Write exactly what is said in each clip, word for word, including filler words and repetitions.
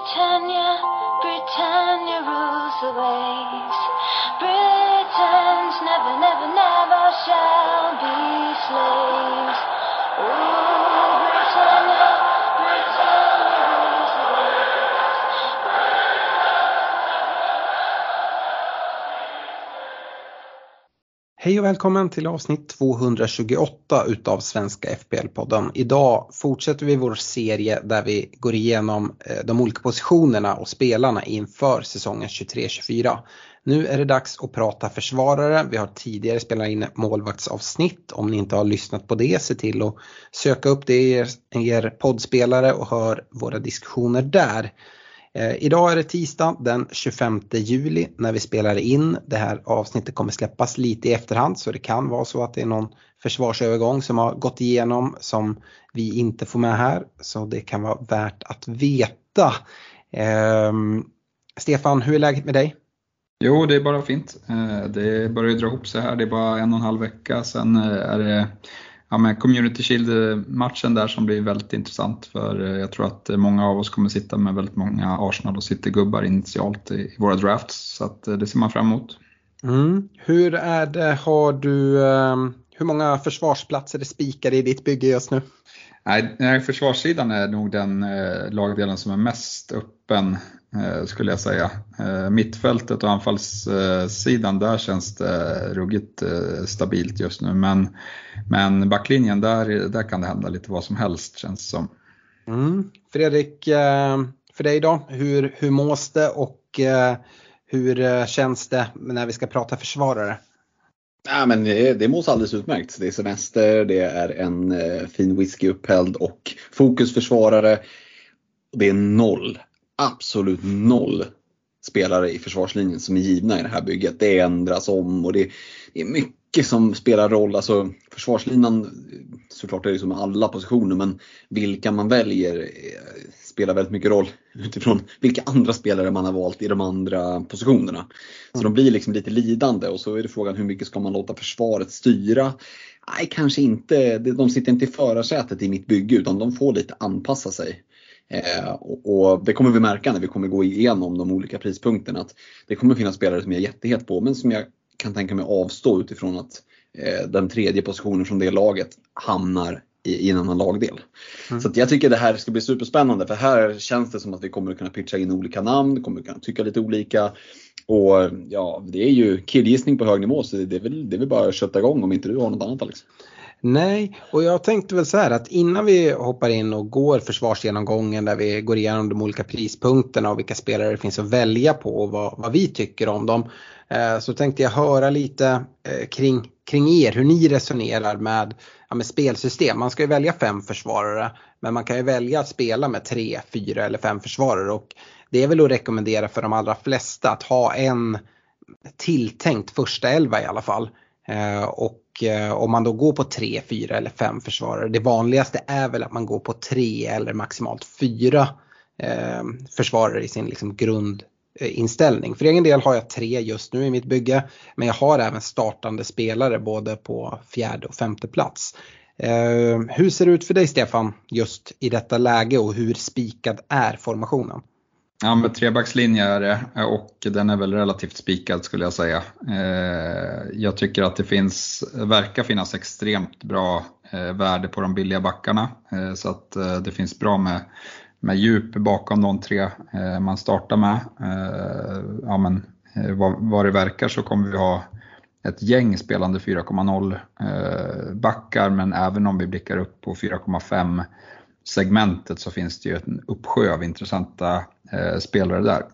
Britannia, Britannia rules the waves. Britons never, never, never shall be slaves. Oh, Britannia, Britannia rules the waves. Hej och välkommen till avsnitt tvåhundratjugoåtta utav Svenska F P L-podden. Idag fortsätter vi vår serie där vi går igenom de olika positionerna och spelarna inför säsongen tjugotre tjugofyra. Nu är det dags att prata försvarare. Vi har tidigare spelat in målvaktsavsnitt. Om ni inte har lyssnat på det, se till att söka upp det i er, er poddspelare och hör våra diskussioner där. Eh, idag är det tisdag den tjugofemte juli när vi spelar in. Det här avsnittet kommer släppas lite i efterhand, så det kan vara så att det är någon försvarsövergång som har gått igenom som vi inte får med här. Så det kan vara värt att veta. Eh, Stefan, hur är läget med dig? Jo, det är bara fint. Det börjar dra ihop sig här. Det är bara en och en halv vecka. Sen är det ja, men Community Shield-matchen där som blir väldigt intressant. För jag tror att många av oss kommer sitta med väldigt många Arsenal och City-gubbar initialt i våra drafts. Så att det ser man fram emot. Mm. Hur är det? Har du, hur många försvarsplatser är spikade i ditt bygge just nu? Nej, nej, försvarssidan är nog den eh, lagdelen som är mest öppen eh, skulle jag säga. Eh, mittfältet och anfallssidan, där känns det ruggigt eh, stabilt just nu. Men, men backlinjen, där, där kan det hända lite vad som helst känns som. Mm. Fredrik, eh, för dig då, hur, hur mås det och eh, hur eh, känns det när vi ska prata försvarare? Ja, men det, det måste alldeles utmärkt. Det är semester, det är en eh, fin whisky upphälld och fokusförsvarare. Det är noll, absolut noll spelare i försvarslinjen som är givna i det här bygget. Det ändras om och det, det är mycket som spelar roll. Alltså försvarslinan, såklart är det som alla positioner, men vilka man väljer eh, spelar väldigt mycket roll utifrån vilka andra spelare man har valt i de andra positionerna. Så mm. de blir liksom lite lidande, och så är det frågan hur mycket ska man låta försvaret styra? Nej, kanske inte. De sitter inte i förarsätet i mitt bygge, utan de får lite anpassa sig. Eh, och, och det kommer vi märka när vi kommer gå igenom de olika prispunkterna, att det kommer finnas spelare som jag är jättehet på, men som jag kan tänka mig avstå utifrån att eh, den tredje positionen från det laget hamnar i, i en annan lagdel. Mm. Så att jag tycker det här ska bli superspännande, för här känns det som att vi kommer att kunna pitcha in olika namn, kommer att kunna tycka lite olika, och ja, det är ju killgissning på hög nivå, så det är väl, det är väl bara att kötta igång om inte du har något annat, Alex. Nej, och jag tänkte väl så här att innan vi hoppar in och går försvarsgenomgången där vi går igenom de olika prispunkterna och vilka spelare det finns att välja på och vad, vad vi tycker om dem, eh, så tänkte jag höra lite eh, kring, kring er, hur ni resonerar med, ja, med spelsystem. Man ska ju välja fem försvarare, men man kan ju välja att spela med tre, fyra eller fem försvarare, och det är väl att rekommendera för de allra flesta att ha en tilltänkt första elva i alla fall. Eh, och eh, om man då går på tre, fyra eller fem försvarare, det vanligaste är väl att man går på tre eller maximalt fyra eh, försvarare i sin liksom grundinställning. För egen del har jag tre just nu i mitt bygge, men jag har även startande spelare både på fjärde och femte plats. Eh, hur ser det ut för dig, Stefan, just i detta läge, och hur spikad är formationen? Ja, med trebackslinje är det, och den är väl relativt spikad skulle jag säga. Jag tycker att det finns, verkar finnas extremt bra värde på de billiga backarna. Så att det finns bra med, med djup bakom de tre man startar med. Ja, men vad, vad det verkar så kommer vi ha ett gäng spelande fyra komma noll backar, men även om vi blickar upp på fyra komma fem segmentet så finns det ju en uppsjö av intressanta eh, spelare där.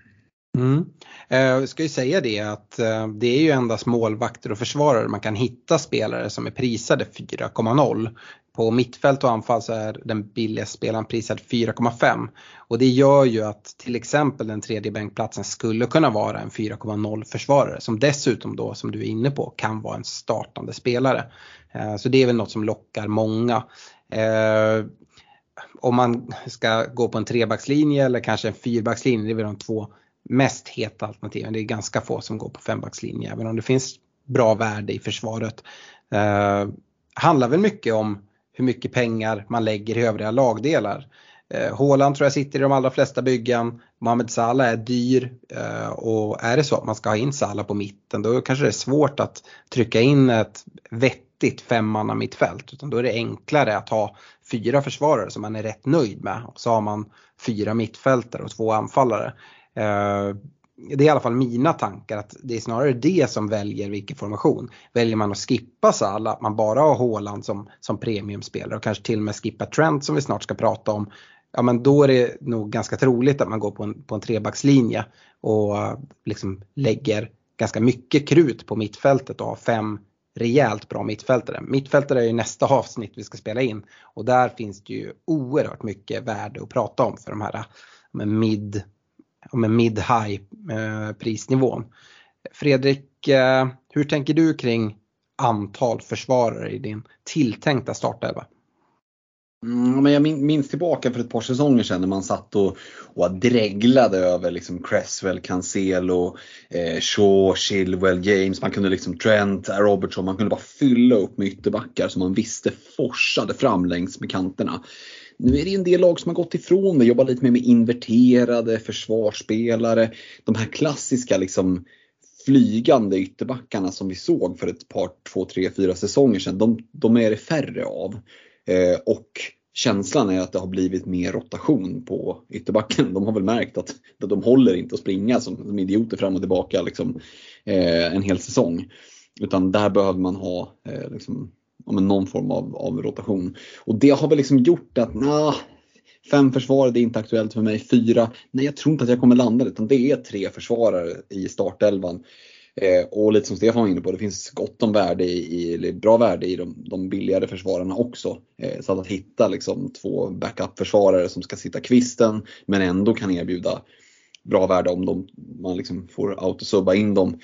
Mm. Jag ska ju säga det att eh, det är ju endast målvakter och försvarare man kan hitta spelare som är prisade fyra komma noll. På mittfält och anfall så är den billigaste spelaren prisad fyra komma fem. Och det gör ju att till exempel den tredje bänkplatsen skulle kunna vara en fyra komma noll försvarare, som dessutom då, som du är inne på, kan vara en startande spelare. Eh, så det är väl något som lockar många. Eh, Om man ska gå på en trebackslinje eller kanske en fyrbackslinje, det är väl de två mest heta alternativen. Det är ganska få som går på fembackslinje, även om det finns bra värde i försvaret. Eh, handlar väl mycket om hur mycket pengar man lägger i övriga lagdelar. Eh, Haaland tror jag sitter i de allra flesta byggen. Mohamed Salah är dyr. Eh, och är det så att man ska ha in Salah på mitten, då kanske det är svårt att trycka in ett vettigt femmanna mittfält. Utan då är det enklare att ha fyra försvarare som man är rätt nöjd med. Och så har man fyra mittfältare och två anfallare. Eh, Det är i alla fall mina tankar, att det är snarare det som väljer vilken formation. Väljer man att skippa Salah, att man bara har Haaland som, som premiumspelare och kanske till och med skippa Trent som vi snart ska prata om. Ja, men då är det nog ganska troligt att man går på en, på en trebackslinje och liksom lägger ganska mycket krut på mittfältet och har fem rejält bra mittfältare. Mittfältare är ju nästa avsnitt vi ska spela in, och där finns det ju oerhört mycket värde att prata om för de här med mid med mid-high eh, prisnivån. Fredrik, eh, hur tänker du kring antal försvarare i din tilltänkta startelva? Mm, men jag minns tillbaka för ett par säsonger sedan när man satt och, och dreglade över liksom Cresswell, Cancelo, eh, Shaw, Chilwell, James. Man kunde liksom Trent, Robertson, man kunde bara fylla upp med ytterbackar som man visste forsade fram längs med kanterna. Nu är det en del lag som har gått ifrån det, jobbar lite mer med inverterade försvarsspelare. De här klassiska liksom flygande ytterbackarna som vi såg för ett par, två, tre, fyra säsonger sedan, de, de är det färre av. Eh, och känslan är att det har blivit mer rotation på ytterbacken. De har väl märkt att, att de håller inte att springa som, som idioter fram och tillbaka liksom, eh, en hel säsong. Utan där behöver man ha eh, liksom, ja, men någon form av, av rotation. Och det har väl liksom gjort att nah, fem försvarare, det är inte aktuellt för mig. Fyra, nej jag tror inte att jag kommer landa det. Utan det är tre försvarare i startelvan. Eh, och lite som Stefan var inne på, det finns gott om värde i, eller bra värde i de, de billigare försvararna också. Eh, så att hitta liksom två backup-försvarare som ska sitta kvisten men ändå kan erbjuda bra värde om de, man liksom får autosubba in dem.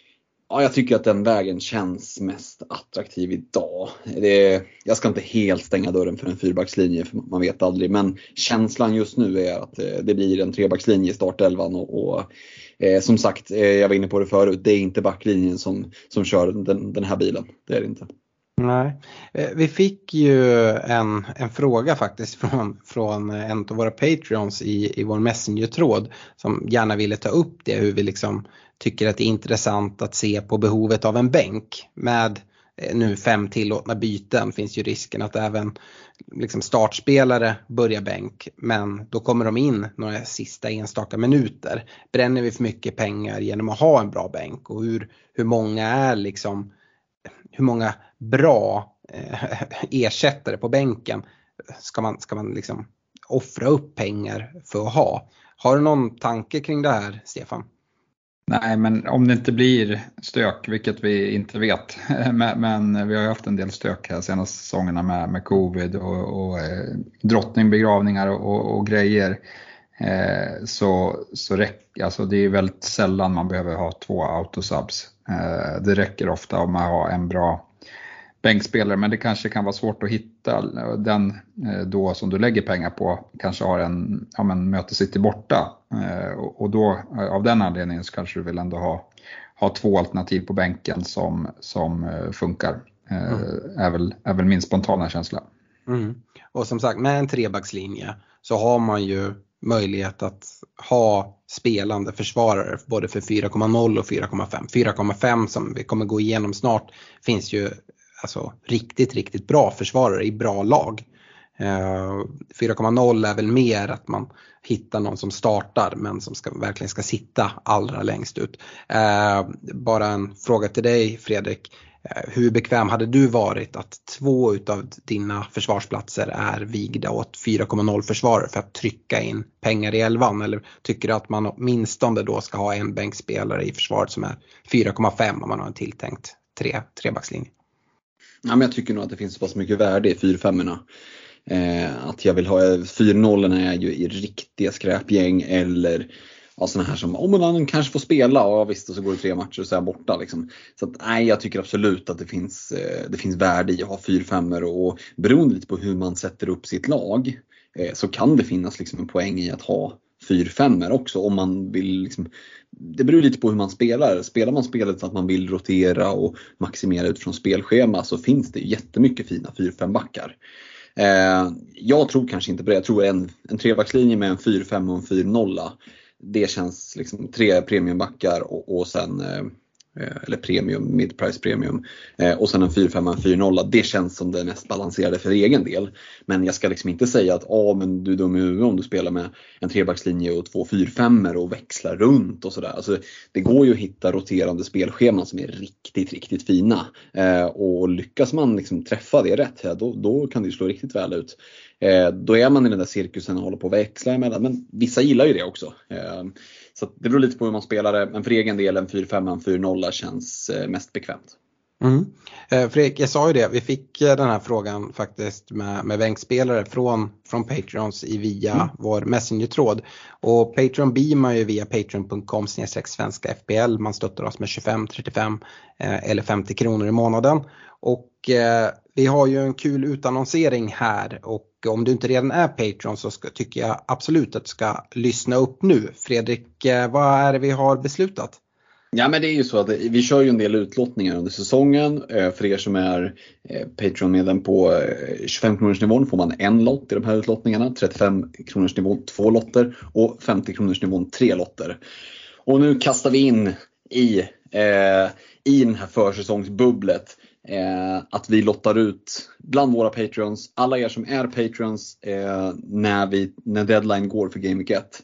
Ja, jag tycker att den vägen känns mest attraktiv idag. Det, jag ska inte helt stänga dörren för en fyrbackslinje, för man vet aldrig. Men känslan just nu är att det blir en trebackslinje i startelvan. Och, och eh, som sagt, eh, jag var inne på det förut, det är inte backlinjen som, som kör den, den här bilen. Det är det inte. Nej, vi fick ju en, en fråga faktiskt från, från en av våra Patreons i, i vår Messenger-tråd som gärna ville ta upp det, hur vi liksom tycker att det är intressant att se på behovet av en bänk. Med nu fem tillåtna byten finns ju risken att även liksom startspelare börjar bänk, men då kommer de in några sista enstaka minuter. Bränner vi för mycket pengar genom att ha en bra bänk, och hur, hur många är liksom hur många bra eh, ersättare på bänken ska man, ska man liksom offra upp pengar för att ha? Har du någon tanke kring det här, Stefan? Nej, men om det inte blir stök, vilket vi inte vet, men, men vi har ju haft en del stök här senaste säsongerna med, med covid och, och eh, drottningbegravningar och, och grejer, eh, så, så räcker, alltså det är väldigt sällan man behöver ha två autosubs. Eh, det räcker ofta om man har en bra bänkspelare, men det kanske kan vara svårt att hitta den eh, då som du lägger pengar på, kanske har en, ja men möter City borta, eh, och, och då eh, av den anledningen så kanske du vill ändå ha, ha två alternativ på bänken som, som eh, funkar, eh, mm. är, väl, är väl min spontana känsla. Mm. Och som sagt, med en trebackslinje så har man ju möjlighet att ha spelande försvarare både för fyra komma noll och fyra komma fem. fyra komma fem som vi kommer gå igenom snart finns ju alltså riktigt, riktigt bra försvarare i bra lag. Uh, fyra komma noll är väl mer att man hittar någon som startar men som ska, verkligen ska sitta allra längst ut. Uh, bara en fråga till dig, Fredrik. Uh, hur bekväm hade du varit att två utav dina försvarsplatser är vigda åt fyra komma noll försvarare för att trycka in pengar i elvan? Eller tycker du att man åtminstone då ska ha en bänkspelare i försvaret som är fyra komma fem om man har en tilltänkt tre, trebackslinje? Ja, men jag tycker nog att det finns så pass mycket värde i fyra femmorna. Eh, att jag vill ha fyra nollorna är ju i riktiga skräpgäng eller ja, såna här som om man kanske får spela och ja, visst, och så går det tre matcher och så är jag borta liksom. Så att, nej, jag tycker absolut att det finns, eh, det finns värde i att ha fyra femmor, och beroende lite på hur man sätter upp sitt lag eh, så kan det finnas liksom en poäng i att ha fyra femmor också om man vill liksom, det beror lite på hur man spelar. Spelar man spelet så att man vill rotera och maximera utifrån spelschema, så finns det jättemycket fina fyra fem backar. Eh, jag tror kanske inte på det. Jag tror en, en trebackslinje med en fyra fem och en fyra noll. Det känns liksom tre premiumbackar och, och sen eh, eller premium, mid-price premium eh, och sen en fyra fem och en fyra noll. Det känns som det mest balanserade för egen del. Men jag ska liksom inte säga att ah, men du är dum i huvudet om du spelar med en trebackslinje och två fyra femmer och växlar runt och sådär. Alltså, det går ju att hitta roterande spelscheman som är riktigt, riktigt fina. Eh, och lyckas man liksom träffa det rätt, ja, då, då kan det ju slå riktigt väl ut. Eh, då är man i den där cirkusen och håller på att växla emellan. Men vissa gillar ju det också. Eh, så det beror lite på hur man spelar det. Men för egen del en fyra fem och en fyra noll känns eh, mest bekvämt. Mm. Eh, Fredrik, jag sa ju det. Vi fick eh, den här frågan faktiskt med, med bänkspelare från, från Patreons i via mm. vår Messenger-tråd. Och Patreon beamar ju via patreon punkt com snedstreck svenska F P L. Man stöttar oss med tjugofem, trettiofem eh, eller femtio kronor i månaden. Och eh, vi har ju en kul utannonsering här. Och om du inte redan är Patreon så ska, tycker jag absolut att du ska lyssna upp nu. Fredrik, eh, vad är det vi har beslutat? Ja, men det är ju så att vi kör ju en del utlottningar under säsongen. För er som är Patreon-medlem på tjugofem kronors nivån får man en lott i de här utlottningarna. trettiofem kronors nivån två lotter och femtio kronors nivån tre lotter. Och nu kastar vi in i, eh, i den här försäsongsbubblet eh, att vi lottar ut bland våra Patreons, alla er som är Patreons eh, när, vi, när deadline går för Game Week ett,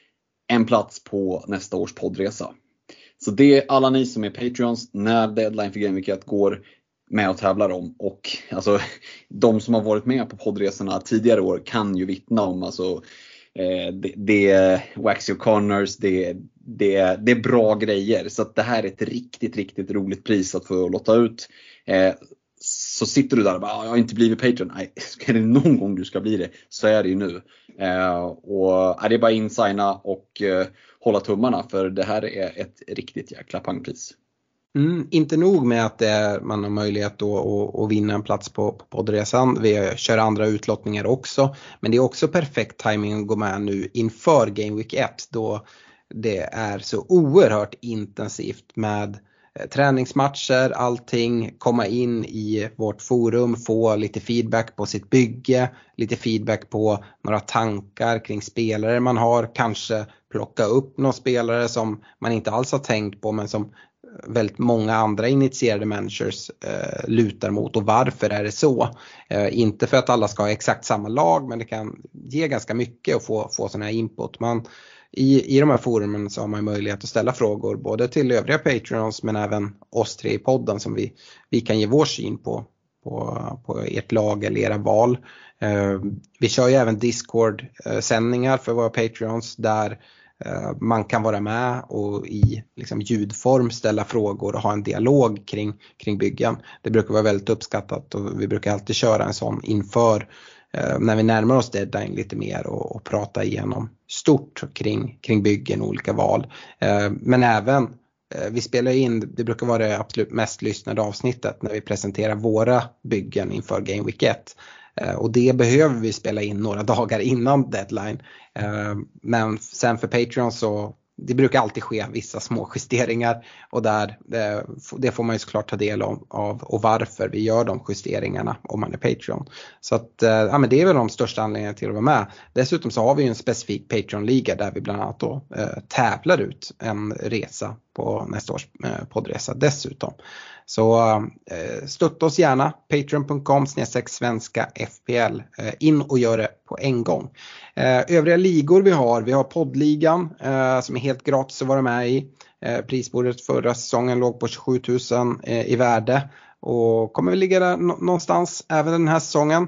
en plats på nästa års poddresa. Så det är alla ni som är Patreons när deadline för Game Week ett går med och tävlar om. Och alltså, de som har varit med på poddresorna tidigare år kan ju vittna om. Alltså, eh, det, det är Waxy O'Connors, det, det, det är bra grejer. Så att det här är ett riktigt, riktigt roligt pris att få låta ut. Eh, så sitter du där och bara, jag har inte blivit Patreon. Nej, är det någon gång du ska bli det så är det ju nu. Eh, och är det är bara insigna och eh, hålla tummarna, för det här är ett riktigt jäkla pangpris. Mm, inte nog med att det är, man har möjlighet då att, att vinna en plats på, på poddresan. Vi kör andra utlottningar också. Men det är också perfekt timing att gå med nu inför Game Week ett, då det är så oerhört intensivt med träningsmatcher, allting, komma in i vårt forum, få lite feedback på sitt bygge, lite feedback på några tankar kring spelare man har, kanske plocka upp någon spelare som man inte alls har tänkt på men som väldigt många andra initierade managers eh, lutar mot, och varför är det så? Eh, inte för att alla ska ha exakt samma lag, men det kan ge ganska mycket att få, få sån här input. Man I, I de här forumen så har man möjlighet att ställa frågor både till övriga Patreons men även oss tre i podden som vi, vi kan ge vår syn på, på, på ert lag eller era val. Eh, vi kör ju även Discord-sändningar för våra Patreons där eh, man kan vara med och i liksom, ljudform ställa frågor och ha en dialog kring, kring byggen. Det brukar vara väldigt uppskattat och vi brukar alltid köra en sån inför när vi närmar oss deadline lite mer och, och prata igenom stort kring, kring byggen och olika val. Eh, men även, eh, vi spelar in, det brukar vara det absolut mest lyssnade avsnittet när vi presenterar våra byggen inför Game Week ett. Eh, och det behöver vi spela in några dagar innan deadline. Eh, men sen för Patreon så det brukar alltid ske vissa små justeringar och där det, det får man ju såklart ta del av, av och varför vi gör de justeringarna om man är Patreon. Så att, ja, men det är väl de största anledningarna till att vara med. Dessutom så har vi ju en specifik Patreon-liga där vi bland annat då eh, tävlar ut en resa på nästa års eh, poddresa dessutom. Så eh, stötta oss gärna, patreon punkt com snedstreck svenska F P L, eh, in och gör det på en gång. Eh, övriga ligor vi har, vi har poddligan eh, som är helt gratis att vara med i. Eh, prisbordet förra säsongen låg på tjugosju tusen eh, i värde och kommer väl ligga där nå- någonstans även den här säsongen.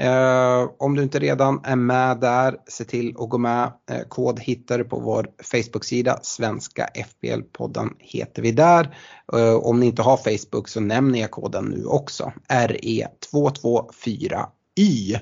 Eh, om du inte redan är med där, se till att gå med. Eh, kod hittar du på vår Facebook-sida, Svenska F P L-podden heter vi där. Eh, om ni inte har Facebook så nämner jag koden nu också, R E två två fyra Y.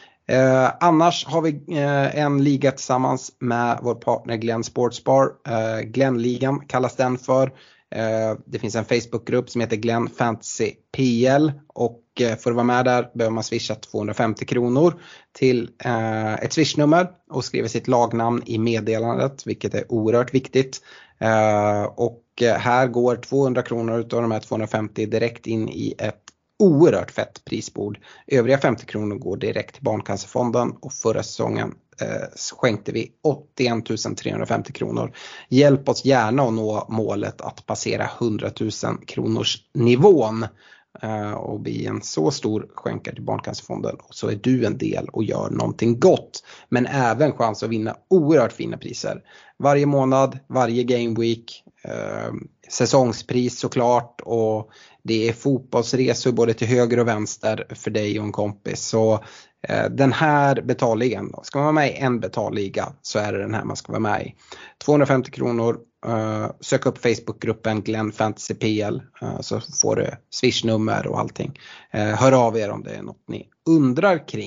Eh, annars har vi eh, en liga tillsammans med vår partner Glenn Sportsbar. Eh, Glenn-ligan kallas den för. Eh, det finns en Facebookgrupp som heter Glenn Fantasy P L och eh, för att vara med där behöver man swisha tvåhundrafemtio kronor till eh, ett swishnummer och skriva sitt lagnamn i meddelandet, vilket är oerhört viktigt. Eh, och här går tvåhundra kronor utav de här tvåhundrafemtio direkt in i ett oerhört fett prisbord. Övriga femtio kronor går direkt till Barncancerfonden och förra säsongen eh, skänkte vi åttioen tusen trehundrafemtio kronor. Hjälp oss gärna att nå målet att passera hundra tusen kronors nivån eh, och bli en så stor skänkare till Barncancerfonden, och så är du en del och gör någonting gott, men även chans att vinna oerhört fina priser varje månad, varje game week, eh, säsongspris såklart, och det är fotbollsresor både till höger och vänster för dig och en kompis. Så eh, den här betalligan, ska man vara med i en betalliga så är det den här man ska vara med i. tvåhundrafemtio kronor, eh, sök upp Facebookgruppen Glenn Fantasy P L, eh, så får du swishnummer och allting. Eh, hör av er om det är något ni undrar kring.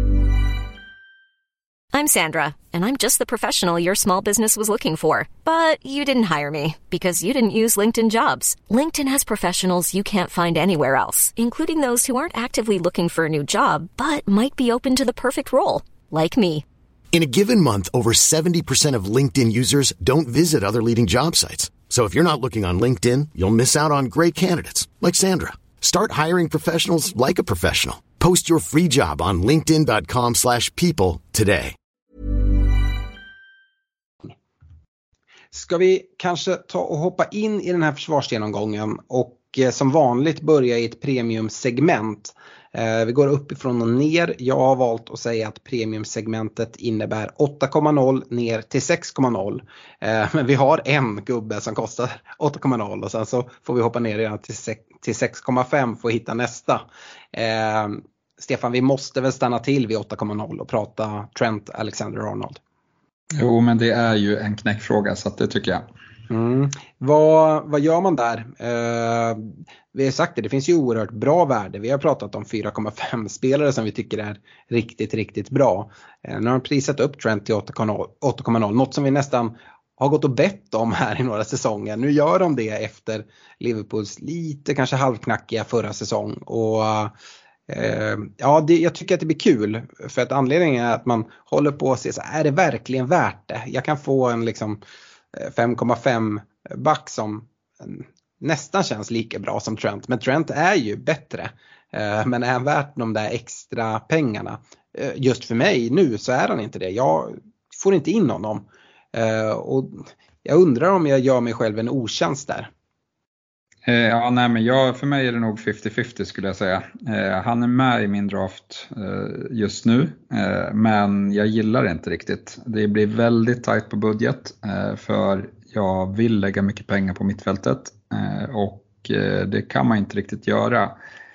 I'm Sandra, and I'm just the professional your small business was looking for. But you didn't hire me because you didn't use LinkedIn Jobs. LinkedIn has professionals you can't find anywhere else, including those who aren't actively looking for a new job, but might be open to the perfect role, like me. In a given month, over seventy percent of LinkedIn users don't visit other leading job sites. So if you're not looking on LinkedIn, you'll miss out on great candidates, like Sandra. Start hiring professionals like a professional. Post your free job on linkedin dot com slash people today. Ska vi kanske ta och hoppa in i den här försvarsgenomgången och eh, som vanligt börja i ett premiumsegment. Eh, vi går uppifrån och ner. Jag har valt att säga att premiumsegmentet innebär åtta komma noll ner till sex komma noll. Eh, men vi har en gubbe som kostar åtta komma noll och sen så får vi hoppa ner redan till, till sex komma fem för att hitta nästa. Eh, Stefan, vi måste väl stanna till vid åtta komma noll och prata Trent Alexander-Arnold. Jo, men det är ju en knäckfråga, så att det tycker jag. Mm. Vad, vad gör man där? Eh, vi har sagt det, det finns ju oerhört bra värde. Vi har pratat om fyra komma fem spelare som vi tycker är riktigt, riktigt bra. Eh, nu har de prisat upp Trent till åtta komma noll, något som vi nästan har gått och bett om här i några säsonger. Nu gör de det efter Liverpools lite kanske halvknackiga förra säsong. Och Uh, ja, det, jag tycker att det blir kul, för att anledningen är att man håller på att se så är det verkligen värt det? Jag kan få en liksom fem komma fem back som nästan känns lika bra som Trent, men Trent är ju bättre, uh, men är han värt de där extra pengarna? Uh, just för mig nu så är han inte det. Jag får inte in honom, uh, och jag undrar om jag gör mig själv en otjänst där. Ja, nej, men jag, för mig är det nog femtio femtio skulle jag säga. Eh, han är med i min draft eh, just nu, eh, men jag gillar det inte riktigt. Det blir väldigt tajt på budget, eh, för jag vill lägga mycket pengar på mittfältet, eh, och eh, det kan man inte riktigt göra.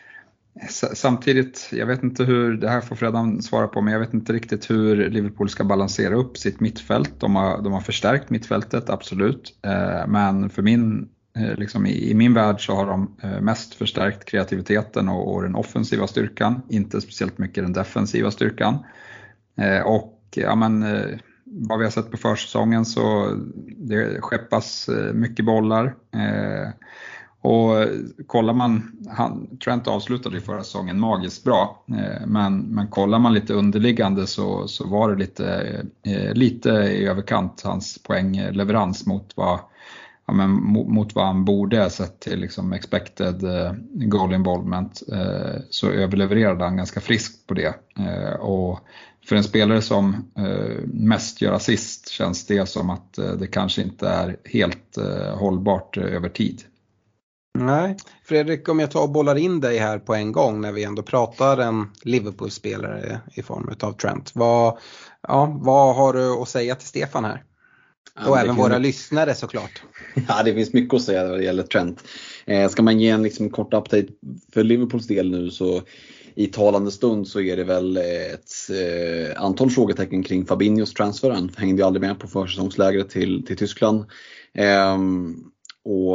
S- samtidigt, jag vet inte hur, det här får Fredan svara på, men jag vet inte riktigt hur Liverpool ska balansera upp sitt mittfält. De har, de har förstärkt mittfältet, absolut, eh, men för min Liksom i, i min värld så har de mest förstärkt kreativiteten och, och den offensiva styrkan, inte speciellt mycket den defensiva styrkan. Eh, och ja, men, eh, vad vi har sett på försäsongen så det skeppas eh, mycket bollar. Eh, och kollar man, han, Trent avslutade i förra säsongen magiskt bra, eh, men, men kollar man lite underliggande så, så var det lite, eh, lite i överkant hans poängleverans mot vad Ja, men mot vad han borde ha sett till liksom expected eh, goal involvement, eh, så överlevererade han ganska friskt på det. Eh, och för en spelare som eh, mest gör assist känns det som att eh, det kanske inte är helt eh, hållbart eh, över tid. Nej, Fredrik, om jag tar och bollar in dig här på en gång när vi ändå pratar en Liverpool-spelare i form av Trent. Vad, ja, vad har du att säga till Stefan här? Ja, och även våra mycket... lyssnare såklart. Ja, det finns mycket att säga vad det gäller Trent. Eh, ska man ge en liksom kort update för Liverpools del nu, så i talande stund så är det väl ett eh, antal frågetecken kring Fabinhos transfer. Han hängde ju aldrig med på försäsongslägret till, till Tyskland. Eh, och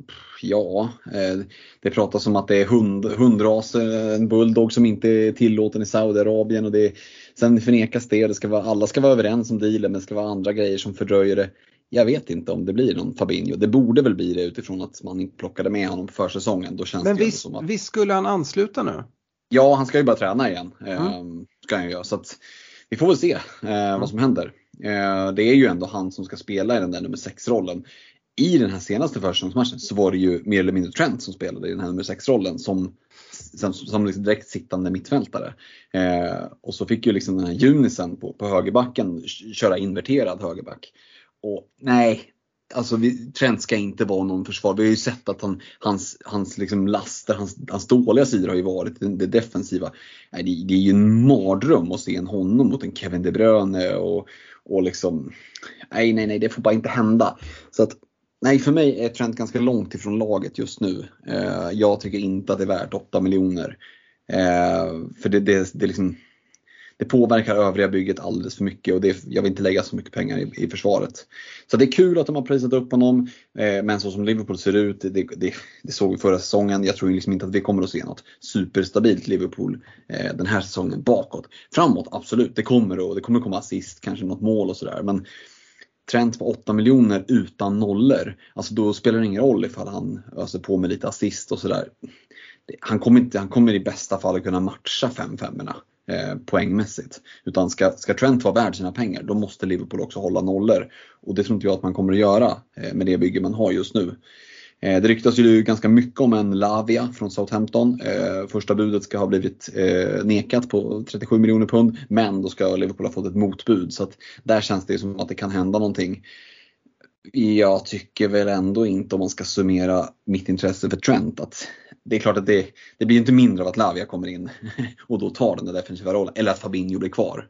ja, eh, det pratas om att det är hund, hundras, en bulldog som inte är tillåten i Saudiarabien, och det sen förnekas det. Det ska vara, alla ska vara överens om dealen, men det ska vara andra grejer som fördröjer det. Jag vet inte om det blir någon Fabinho. Det borde väl bli det utifrån att man inte plockade med honom på försäsongen. Då känns men det visst, som att... visst skulle han ansluta nu? Ja, han ska ju bara träna igen. Mm. Eh, ska han göra. Så att vi får väl se eh, mm. vad som händer. Eh, det är ju ändå han som ska spela i den där nummer sex-rollen. I den här senaste försäsongsmatchen så var det ju mer eller mindre Trent som spelade i den här nummer sex-rollen, som som, som liksom direkt sittande mittfältare. Eh, och så fick ju liksom den här Junisen på, på högerbacken köra inverterad högerback. Och nej, alltså vi, Trent ska inte vara någon försvar. Vi har ju sett att han, hans, hans liksom laster, hans, hans dåliga sidor har ju varit det, det defensiva. Nej, det, det är ju en mardröm att se en honom mot en Kevin De Bruyne och, och liksom, nej, nej, nej, det får bara inte hända. Så att, nej, för mig är Trent ganska långt ifrån laget just nu. Eh, jag tycker inte att det är värt åtta miljoner. Eh, för det, det, det liksom... Det påverkar övriga bygget alldeles för mycket och det, jag vill inte lägga så mycket pengar i, i försvaret. Så det är kul att de har prisat upp honom, eh, men så som Liverpool ser ut, det, det, det såg vi förra säsongen. Jag tror liksom inte att vi kommer att se något superstabilt Liverpool eh, den här säsongen bakåt. Framåt, absolut, det kommer och det kommer komma assist, kanske något mål och sådär. Men Trent på åtta miljoner utan nollor, alltså då spelar det ingen roll ifall han öser på med lite assist och sådär. Han kommer, inte, han kommer i bästa fall att kunna matcha fem femmorna. Eh, poängmässigt. Utan ska, ska Trent vara värd sina pengar, då måste Liverpool också hålla nollor. Och det tror inte jag att man kommer att göra eh, med det bygge man har just nu. eh, Det ryktas ju ganska mycket om en Lavia från Southampton. eh, Första budet ska ha blivit eh, nekat på trettiosju miljoner pund. Men då ska Liverpool ha fått ett motbud. Så att där känns det som att det kan hända någonting. Jag tycker väl ändå inte, om man ska summera mitt intresse för Trent, att det är klart att det, det blir inte mindre av att Lavia kommer in och då tar den där defensiva rollen, eller att Fabinho blir kvar.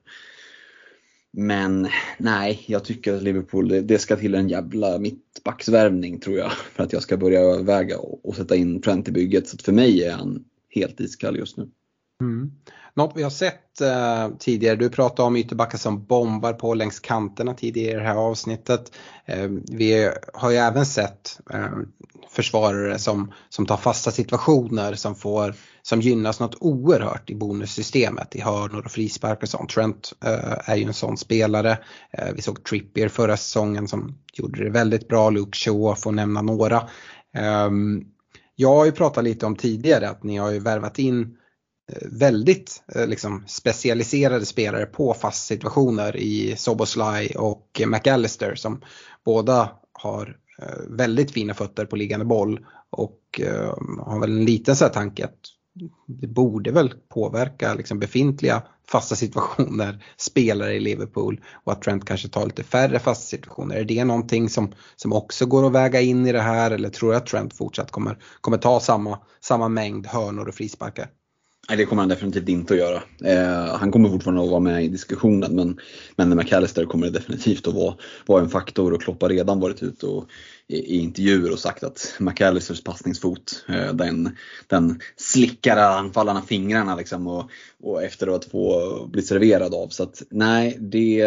Men nej, jag tycker att Liverpool, det, det ska till en jävla mittbacksvärvning tror jag, för att jag ska börja överväga och, och sätta in Trent i bygget. Så att för mig är han helt iskall just nu. Mm. Något vi har sett eh, tidigare, du pratade om ytterbackar som bombar på längs kanterna tidigare i det här avsnittet. Eh, vi har ju även sett eh, försvarare som, som tar fasta situationer som, får, som gynnas något oerhört i bonussystemet, i hörnor och frispark och sånt. Trent eh, är ju en sån spelare. Eh, vi såg Trippier förra säsongen som gjorde det väldigt bra, Luke Shaw får nämna några. Eh, jag har ju pratat lite om tidigare att ni har ju värvat in väldigt liksom specialiserade spelare på fast situationer i Szoboszlai och McAllister, som båda har väldigt fina fötter på liggande boll och har väl en liten så här tanke att det borde väl påverka liksom befintliga fasta situationer spelare i Liverpool, och att Trent kanske tar lite färre fasta situationer. Är det någonting som, som också går att väga in i det här, eller tror jag att Trent fortsatt kommer, kommer ta samma, samma mängd hörnor och frisparkar? Nej, det kommer han definitivt inte att göra. Eh, han kommer fortfarande att vara med i diskussionen, men, men med McAllister kommer det definitivt att vara, vara en faktor, och Klopp har redan varit ute och, i, i intervjuer och sagt att McAllisters passningsfot, eh, den, den slickar anfallarna fingrarna liksom, och, och efter att få bli serverad av. Så att nej, det...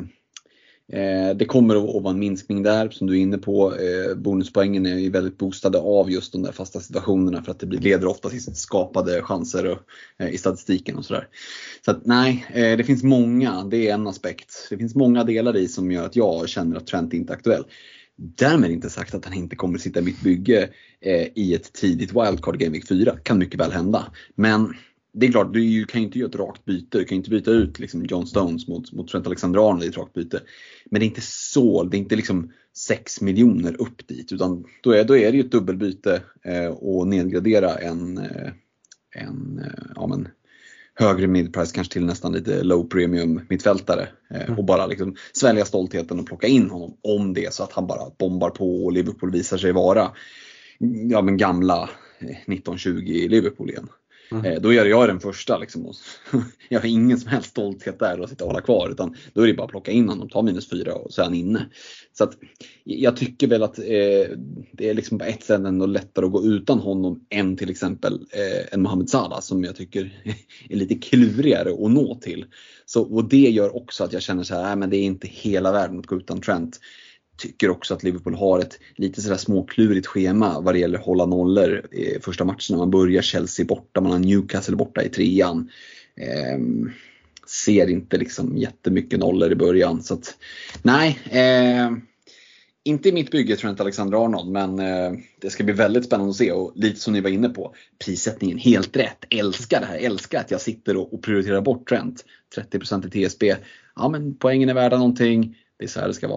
Eh, det kommer att vara en minskning där, som du är inne på. Eh, bonuspoängen är ju väldigt boostade av just de där fasta situationerna, för att det leder ofta till skapade chanser och, eh, i statistiken och sådär. Så att nej, eh, det finns många, det är en aspekt. Det finns många delar i som gör att jag känner att Trent inte är aktuell. Därmed inte sagt att han inte kommer att sitta i mitt bygge eh, i ett tidigt wildcard Game Week fyra. Kan mycket väl hända. Men det är klart, du kan ju inte göra ett rakt byte. Du kan inte byta ut liksom John Stones mot, mot Trent Alexander-Arnold i ett rakt byte. Men det är inte så, det är inte liksom sex miljoner upp dit. Utan då är, då är det ju ett dubbelbyte eh, och nedgradera en, eh, en eh, ja, men, högre midprice, kanske till nästan lite low premium mittfältare. Eh, mm. Och bara liksom svälja stoltheten och plocka in honom, om det så att han bara bombar på och Liverpool visar sig vara ja, men gamla nitton tjugo i Liverpool igen. Mm. Då gör jag den första liksom, och jag har ingen som helst stolthet där att sitta och hålla kvar, utan då är det bara att plocka in honom, ta minus fyra och så är han inne. Så att jag tycker väl att eh, det är liksom på ett sätt ändå lättare att gå utan honom än till exempel eh, en Mohamed Salah, som jag tycker är lite klurigare att nå till. Så, och det gör också att jag känner så här, äh, men det är inte hela världen att gå utan Trent. Tycker också att Liverpool har ett lite sådär småklurigt schema vad det gäller att hålla nollor i första matchen. Man börjar Chelsea borta, man har Newcastle borta i trean. Eh, ser inte liksom jättemycket nollor i början. Så att, nej, eh, inte i mitt bygge Trent Alexander-Arnold, men eh, det ska bli väldigt spännande att se. Och lite som ni var inne på, prissättningen helt rätt. Älskar det här, älskar att jag sitter och, och prioriterar bort Trent. trettio procent i T S B. Ja, men poängen är värda någonting. Det är så här det ska vara.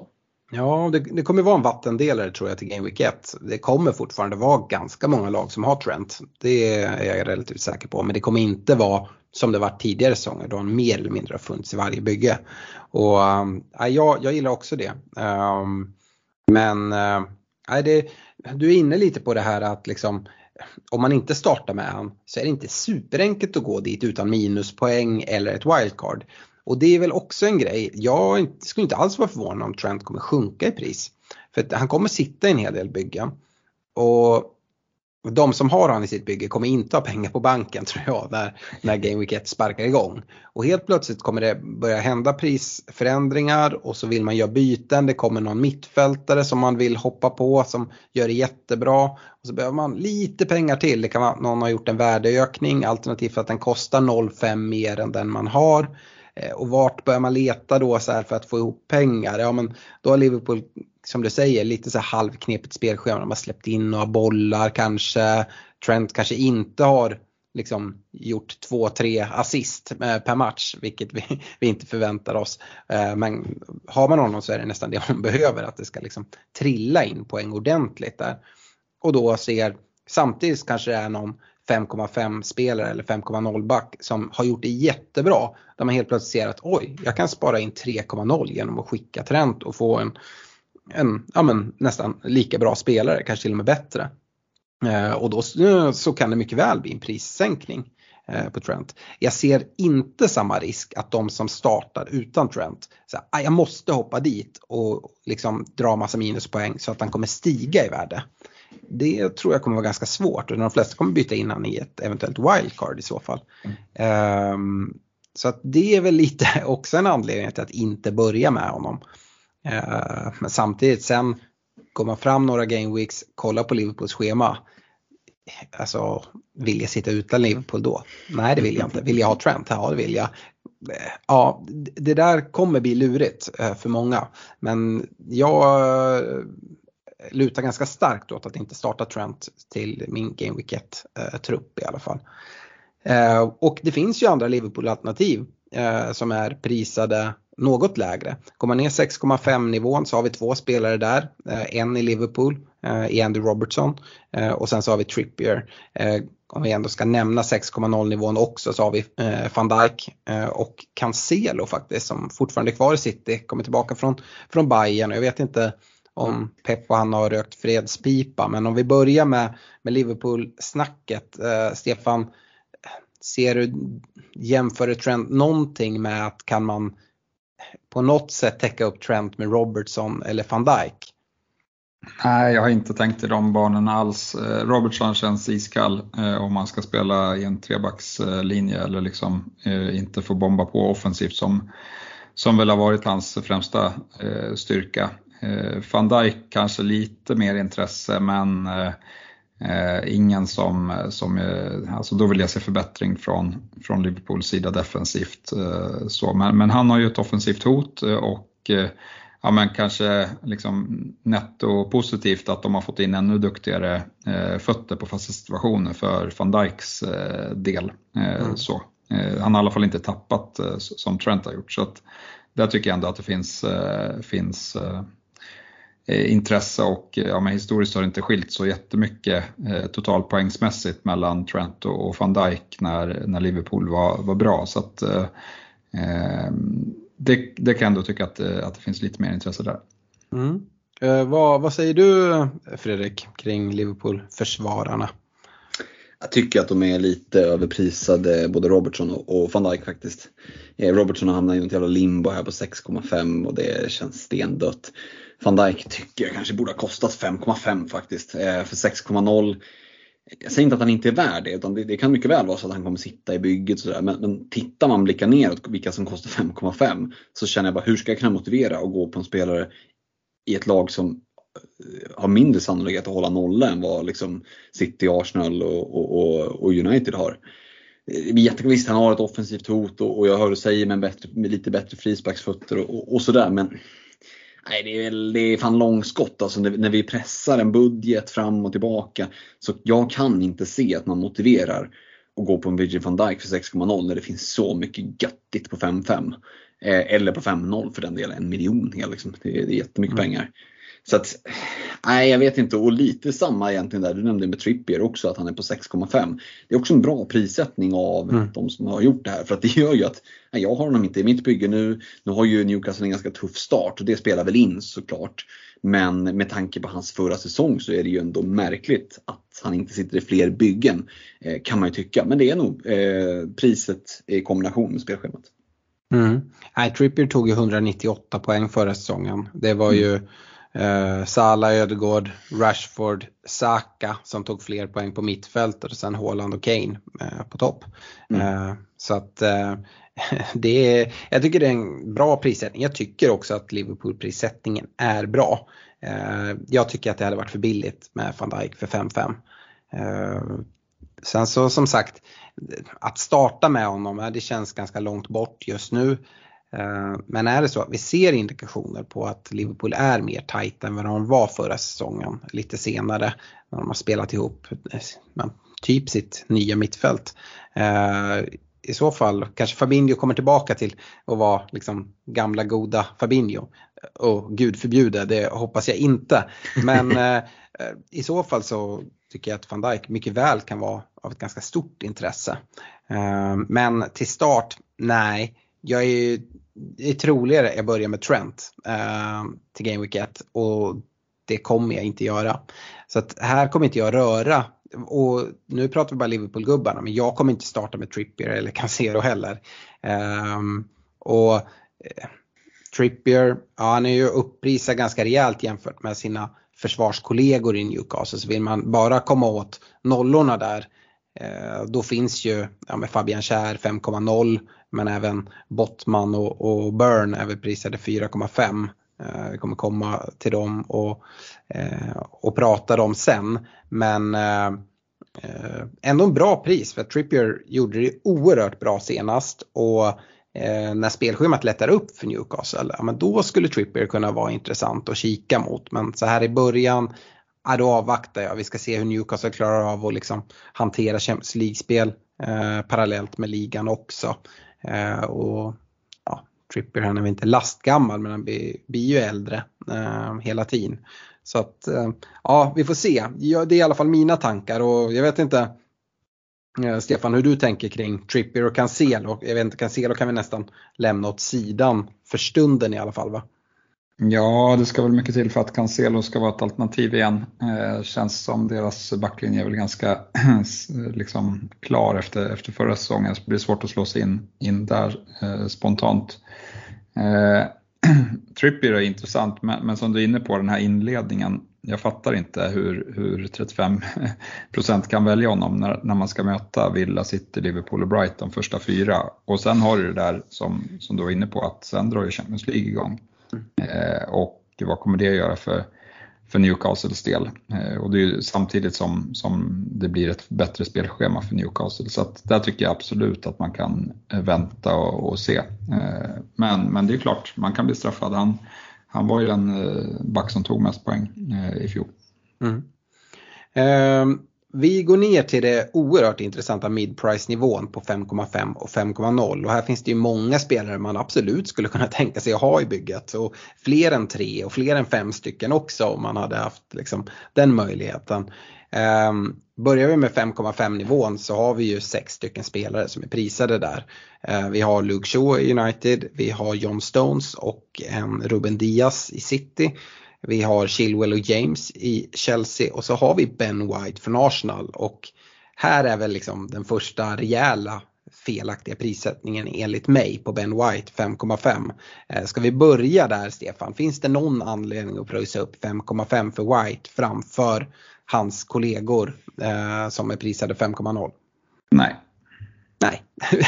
Ja, det, det kommer vara en vattendelare tror jag till Game Week ett. Det kommer fortfarande vara ganska många lag som har Trent. Det är jag relativt säker på. Men det kommer inte vara som det var tidigare säsonger då han mer eller mindre har funnits i varje bygge. Och um, jag, jag gillar också det. Um, men uh, det, du är inne lite på det här att liksom, om man inte startar med han så är det inte superenkelt att gå dit utan minuspoäng eller ett wildcard. Och det är väl också en grej. Jag skulle inte alls vara förvånad om Trent kommer sjunka i pris. För att han kommer sitta i en hel del byggen. Och de som har han i sitt bygge kommer inte ha pengar på banken tror jag när, när Game Week ett sparkar igång. Och helt plötsligt kommer det börja hända prisförändringar och så vill man göra byten. Det kommer någon mittfältare som man vill hoppa på som gör det jättebra. Och så behöver man lite pengar till. Det kan vara någon har gjort en värdeökning alternativt att den kostar noll komma fem mer än den man har. Och vart börjar man leta då så här för att få ihop pengar? Ja, men då har Liverpool, som du säger, lite så här halvknepigt spelschema. De har släppt in några bollar kanske. Trent kanske inte har liksom gjort två, tre assist per match, vilket vi, vi inte förväntar oss. Men har man honom så är det nästan det man behöver, att det ska liksom trilla in poäng ordentligt där. Och då ser, samtidigt kanske det är någon fem komma fem spelare eller fem komma noll back som har gjort det jättebra. Där man helt plötsligt ser att oj, jag kan spara in tre komma noll genom att skicka Trent och få en, en ja, men, nästan lika bra spelare, kanske till och med bättre. Eh, och då så kan det mycket väl bli en prissänkning eh, på Trent. Jag ser inte samma risk att de som startar utan Trent, så här, jag måste hoppa dit och liksom dra massa minuspoäng så att han kommer stiga i värde. Det tror jag kommer vara ganska svårt och de flesta kommer byta in han i ett eventuellt wildcard i så fall. Mm. Um, så att det är väl lite också en anledning till att inte börja med honom. Uh, men samtidigt sen går man fram några game weeks, kolla på Liverpools schema. Alltså, vill jag sitta utan Liverpool då? Nej, det vill jag inte. Vill jag ha Trent? Ja, det vill jag. Ja, det där kommer bli lurigt för många. Men jag lutar ganska starkt åt att inte starta Trent till min Game Week ett-trupp i alla fall. Och det finns ju andra Liverpool-alternativ som är prisade något lägre. Kommer man ner sex komma fem nivån så har vi två spelare där. En i Liverpool, i Andy Robertson. Och sen så har vi Trippier. Om vi ändå ska nämna sex komma noll nivån också så har vi Van Dijk och Cancelo faktiskt som fortfarande är kvar i City. Kommer tillbaka från, från Bayern. Jag vet inte om Pep och han har rökt fredspipa. Men om vi börjar med, med Liverpool-snacket. Eh, Stefan, ser du, jämför Trent någonting med att kan man på något sätt täcka upp Trent med Robertson eller Van Dijk? Nej, jag har inte tänkt i de banorna alls. Robertson känns iskall eh, om man ska spela i en trebackslinje eller liksom eh, inte få bomba på offensivt som, som väl har varit hans främsta eh, styrka. Eh, Van Dijk kanske lite mer intresse, men eh, eh, ingen som, som eh, alltså då vill jag se förbättring från, från Liverpools sida defensivt. Eh, så. Men, men han har ju ett offensivt hot och eh, ja, men kanske liksom netto positivt att de har fått in ännu duktigare eh, fötter på fasta situationer för Van Dijks eh, del. Eh, mm. så. Eh, han har i alla fall inte tappat eh, som Trent har gjort. Så att, där tycker jag ändå att det finns, eh, finns eh, intresse och ja, men historiskt har det inte skilt så jättemycket eh, totalpoängsmässigt mellan Trent och, och Van Dijk när, när Liverpool var, var bra. Så att eh, det, det kan jag ändå tycka att, att det finns lite mer intresse där. Mm. Eh, vad, vad säger du, Fredrik, kring Liverpool-försvararna? Jag tycker att de är lite överprisade, både Robertson och, och Van Dijk faktiskt. Eh, Robertson hamnar i något jävla limbo här på sex komma fem och det känns stendött. Van Dijk tycker jag kanske borde ha kostat fem komma fem faktiskt. Eh, för sex komma noll. Jag säger inte att han inte är värd det, utan det, det kan mycket väl vara så att han kommer sitta i bygget. Sådär. Men, men tittar man blickar neråt vilka som kostar fem komma fem så känner jag bara, hur ska jag kunna motivera att gå på en spelare i ett lag som har mindre sannolikhet att hålla nolla än vad liksom City, Arsenal och, och, och, och United har. Jättevisst, han har ett offensivt hot och, och jag hör du säga med, bättre, med lite bättre frisparksfötter och, och, och sådär, men nej, det är, det är fan långskott alltså, när, när vi pressar en budget fram och tillbaka, så jag kan inte se att man motiverar att gå på en Virgil van Dijk för sex komma noll när det finns så mycket göttigt på fem fem. Eh, eller på fem noll för den delen, en miljon hela, liksom. det, det är jättemycket mm. pengar. Så att, nej jag vet inte, och lite samma egentligen där, du nämnde med Trippier också att han är på sex komma fem. Det är också en bra prissättning av mm. de som har gjort det här, för att det gör ju att nej, jag har honom inte i mitt bygge nu. Nu har ju Newcastle en ganska tuff start och det spelar väl in såklart. Men med tanke på hans förra säsong så är det ju ändå märkligt att han inte sitter i fler byggen, eh, kan man ju tycka. Men det är nog eh, priset i kombination med spelschemat. Mm. Nej, Trippier tog ju hundranittioåtta poäng förra säsongen. Det var mm. ju Eh, Salah, Ödegaard, Rashford, Saka som tog fler poäng på mittfältet och sen Haaland och Kane eh, på topp. Mm. Eh, så att eh, det är, jag tycker det är en bra prissättning. Jag tycker också att Liverpool-prissättningen är bra. Eh, jag tycker att det hade varit för billigt med Van Dijk för fem fem. Eh, sen så som sagt, att starta med honom, det känns ganska långt bort just nu. Men är det så att vi ser indikationer på att Liverpool är mer tajt än vad de var förra säsongen, lite senare när de har spelat ihop typ sitt nya mittfält, i så fall kanske Fabinho kommer tillbaka till att vara liksom gamla goda Fabinho, och gud förbjude, det hoppas jag inte, men i så fall så tycker jag att Van Dijk mycket väl kan vara av ett ganska stort intresse. Men till start, nej. Jag är, är troligare jag börjar med Trent eh, till Game Week ett, och det kommer jag inte göra. Så att här kommer inte jag röra, och nu pratar vi bara Liverpool-gubbarna, men jag kommer inte starta med Trippier eller Cancelo heller. Eh, och eh, Trippier, ja, han är ju upprisad ganska rejält jämfört med sina försvarskollegor i Newcastle, så vill man bara komma åt nollorna där, då finns ju ja, med Fabian Schär fem komma noll, men även Botman och, och Burn är väl prisade fyra komma fem. Eh, vi kommer komma till dem och, eh, och prata dem sen. Men eh, ändå en bra pris, för att Trippier gjorde det oerhört bra senast, och eh, när spelschemat lättar upp för Newcastle, ja, men då skulle Trippier kunna vara intressant att kika mot. Men så här i början, ja, då avvaktar jag. Vi ska se hur Newcastle klarar av att liksom hantera Champions League-spel eh, parallellt med ligan också. Eh, och ja, Trippier, han är väl inte lastgammal, men han blir, blir ju äldre eh, hela tiden. Så att eh, ja, vi får se. Ja, det är i alla fall mina tankar, och jag vet inte eh, Stefan, hur du tänker kring Trippier och Cancelo. Jag vet inte, Cancelo kan vi nästan lämna åt sidan för stunden i alla fall, va? Ja, det ska väl mycket till för att Cancelo ska vara ett alternativ igen. Eh, känns som deras backlinje är väl ganska liksom klar efter, efter förra säsongen. Så det blir svårt att slå sig in, in där eh, spontant. Eh, Trippier är intressant, men, men som du är inne på, den här inledningen. Jag fattar inte hur, hur trettiofem procent kan välja honom när, när man ska möta Villa, City, Liverpool och Brighton första fyra. Och sen har du det där som, som du var inne på, att sen drar ju Champions League igång. Eh, och vad kommer det att göra för, för Newcastles del? Eh, och det är ju samtidigt som, som det blir ett bättre spelschema för Newcastle. Så att där tycker jag absolut att man kan eh, vänta och, och se. Eh, men, men det är klart, man kan bli straffad. Han, han var ju den eh, back som tog mest poäng eh, i fjol. Mm. Um. Vi går ner till det oerhört intressanta mid-price-nivån på fem komma fem och fem komma noll. Och här finns det ju många spelare man absolut skulle kunna tänka sig att ha i bygget. Och fler än tre och fler än fem stycken också, om man hade haft liksom den möjligheten. Um, börjar vi med fem komma fem-nivån så har vi ju sex stycken spelare som är prisade där. Uh, vi har Luke Shaw i United, vi har John Stones och en Ruben Diaz i City. Vi har Chilwell och James i Chelsea, och så har vi Ben White från Arsenal, och här är väl liksom den första rejäla felaktiga prissättningen enligt mig på Ben White, fem komma fem. Ska vi börja där, Stefan? Finns det någon anledning att pröjsa upp fem komma fem för White framför hans kollegor eh, som är prisade fem komma noll? Nej. Nej,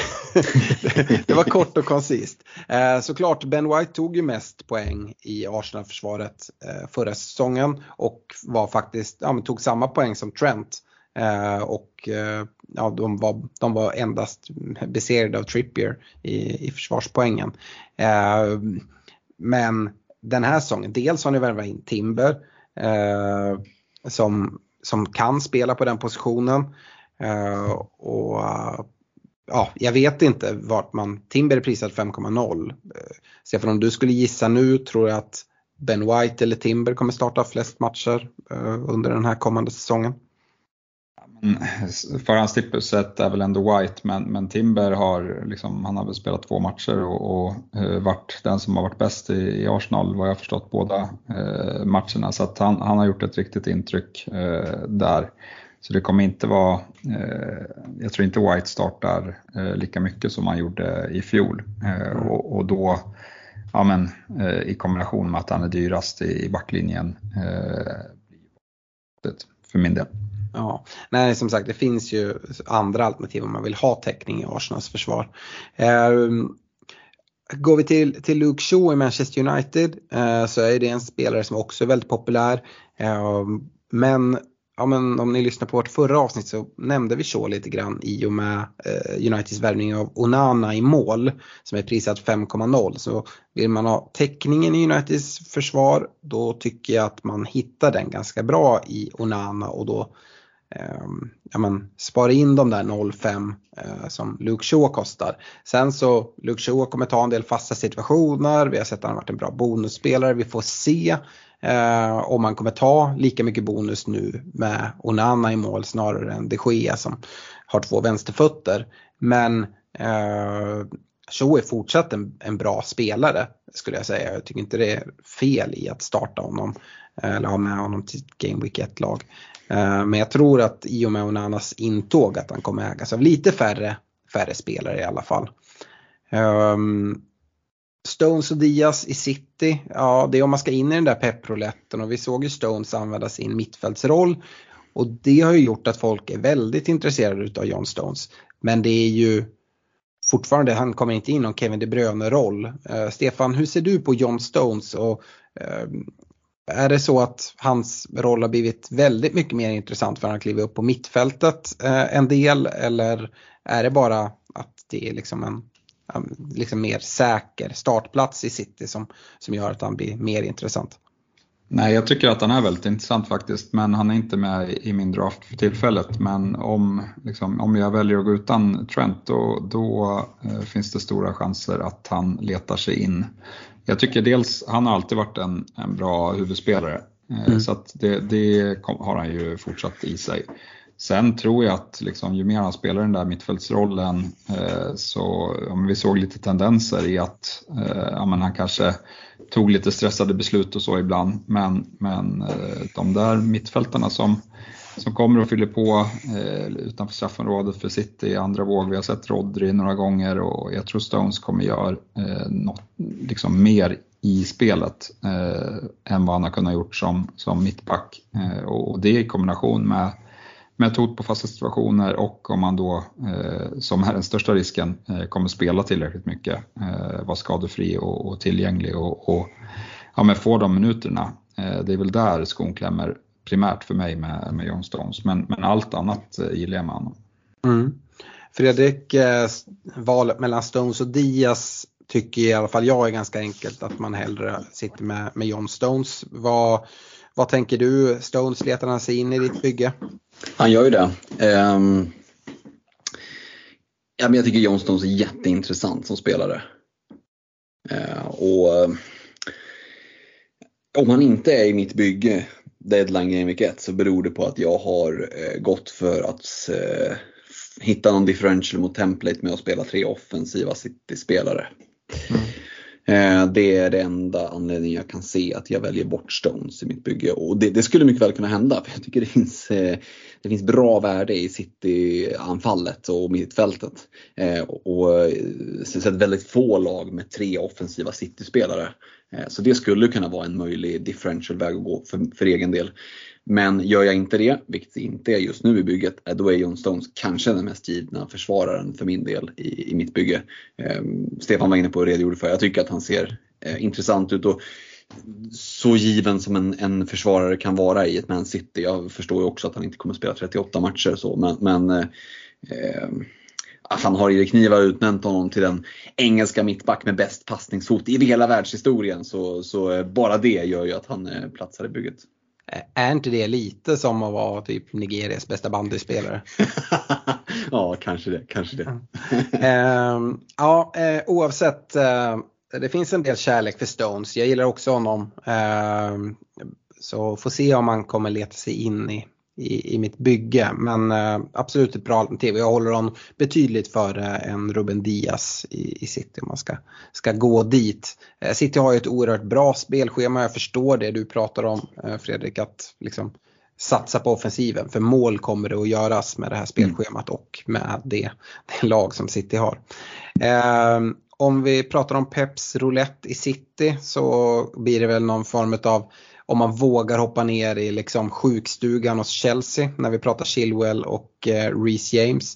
det var kort och koncist. Eh, såklart, Ben White tog ju mest poäng i Arsenal-försvaret eh, förra säsongen, och var faktiskt, ja, men tog samma poäng som Trent. Eh, och eh, ja, de, var, de var endast besegrade av Trippier i, i försvarspoängen. Eh, men den här säsongen, dels har ni värvat in Timber eh, som, som kan spela på den positionen. Eh, och ja, jag vet inte vart man, Timber är prisad fem komma noll. Stefan, om du skulle gissa nu, tror jag att Ben White eller Timber kommer starta flest matcher under den här kommande säsongen? Förhandstipset är väl ändå White, men, men Timber har liksom, han har väl spelat två matcher och, och uh, varit den som har varit bäst i, i Arsenal, vad jag har förstått, båda uh, matcherna, så att han, han har gjort ett riktigt intryck uh, där. Så det kommer inte vara, uh, jag tror inte White startar uh, lika mycket som han gjorde i fjol, uh, och, och då ja, men, uh, i kombination med att han är dyrast i, i backlinjen uh, för min del. Ja, nej, som sagt, det finns ju andra alternativ om man vill ha täckning i Arsenals försvar. Eh, går vi till, till Luke Shaw i Manchester United, eh, så är det en spelare som också är väldigt populär. Eh, men, ja, men om ni lyssnar på vårt förra avsnitt så nämnde vi Shaw lite grann i och med eh, Uniteds värvning av Onana i mål som är prisat fem komma noll. Så vill man ha täckningen i Uniteds försvar, då tycker jag att man hittar den ganska bra i Onana, och då Um, ja, men, spara in de där noll komma fem uh, som Luke Shaw kostar. Sen så Luke Shaw kommer ta en del fasta situationer. Vi har sett att han har varit en bra bonusspelare. Vi får se uh, om man kommer ta lika mycket bonus nu med Onana i mål snarare än De Gea som har två vänsterfötter. Men uh, Shaw är fortsatt en, en bra spelare, skulle jag säga. Jag tycker inte det är fel i att starta honom eller ha med honom till Game Week ett-lag. Men jag tror att i och med Onanas intåg att han kommer ägas av lite färre, färre spelare i alla fall. Um, Stones och Diaz i City, ja, det är om man ska in i den där pepproletten, och vi såg ju Stones använda sin mittfältsroll, och det har ju gjort att folk är väldigt intresserade av John Stones. Men det är ju fortfarande, han kommer inte in någon Kevin De Bruyne-roll. Uh, Stefan, hur ser du på John Stones, och uh, är det så att hans roll har blivit väldigt mycket mer intressant för att han kliver upp på mittfältet eh, en del, eller är det bara att det är liksom en liksom mer säker startplats i City som, som gör att han blir mer intressant? Nej, jag tycker att han är väldigt intressant faktiskt, men han är inte med i min draft för tillfället. Men om, liksom, om jag väljer att gå utan Trent, då, då eh, finns det stora chanser att han letar sig in. Jag tycker dels, han har alltid varit en, en bra huvudspelare, eh, mm. så att det, det kom, har han ju fortsatt i sig. Sen tror jag att liksom, ju mer han spelar den där mittfältsrollen, eh, så om vi såg lite tendenser i att eh, ja, men han kanske tog lite stressade beslut och så ibland. Men, men eh, de där mittfältarna som, som kommer och fyller på eh, utanför straffområdet för City i andra våg. Vi har sett Rodri några gånger, och jag tror Stones kommer göra eh, något liksom, mer i spelet eh, än vad han har kunnat gjort som, som mittback. Eh, och det i kombination med med ett hot på fasta situationer, och om man då, eh, som är den största risken, eh, kommer spela tillräckligt mycket, eh, vara skadefri och, och tillgänglig och, och ja, men få de minuterna. Eh, det är väl där skon klämmer primärt för mig med, med John Stones, men, men allt annat eh, gillar jag med honom. Mm. Fredrik, eh, valet mellan Stones och Diaz tycker i alla fall jag är ganska enkelt, att man hellre sitter med, med John Stones. Vad, vad tänker du? Stones, letar han sig in i ditt bygge? Han gör ju det. Um, ja, men jag tycker John Stones är jätteintressant som spelare. Uh, och uh, om han inte är i mitt bygge deadline game week ett, så beror det på att jag har uh, gått för att uh, hitta någon differential mot template med att spela tre offensiva City-spelare. Mm. Det är det enda anledningen jag kan se att jag väljer bort Stones i mitt bygge. Och det, det skulle mycket väl kunna hända, för jag tycker det finns, det finns bra värde i City-anfallet och mittfältet. Och sett väldigt få lag med tre offensiva City-spelare. Så det skulle kunna vara en möjlig differential väg att gå för, för egen del. Men gör jag inte det, vilket inte är just nu i bygget, då är John Stones kanske den mest givna försvararen för min del i, i mitt bygge. Eh, Stefan var inne på och redogjorde för. Jag tycker att han ser eh, intressant ut och så given som en, en försvarare kan vara i ett Man City. Jag förstår ju också att han inte kommer att spela trettioåtta matcher så, men, men eh, att han har Erik Niva utnämnt honom till den engelska mittback med bäst passningsfot i hela världshistorien, så, så bara det gör ju att han platsar i bygget. Är inte det lite som att vara typ Nigerias bästa bandyspelare? Ja, kanske det, kanske det. uh, ja, uh, oavsett, uh, det finns en del kärlek för Stones. Jag gillar också honom. Uh, så får se om man kommer leta sig in i, i, i mitt bygge. Men uh, absolut ett bra alternativ. Jag håller honom betydligt före en Ruben Diaz i, i City om man ska, ska gå dit. Uh, City har ju ett oerhört bra spelschema. Jag förstår det du pratar om, uh, Fredrik, att liksom satsa på offensiven. För mål kommer det att göras med det här spelschemat och med det, det lag som City har. Uh, om vi pratar om Peps roulette i City så blir det väl någon form av, om man vågar hoppa ner i liksom sjukstugan hos Chelsea när vi pratar Chilwell och eh, Reece James.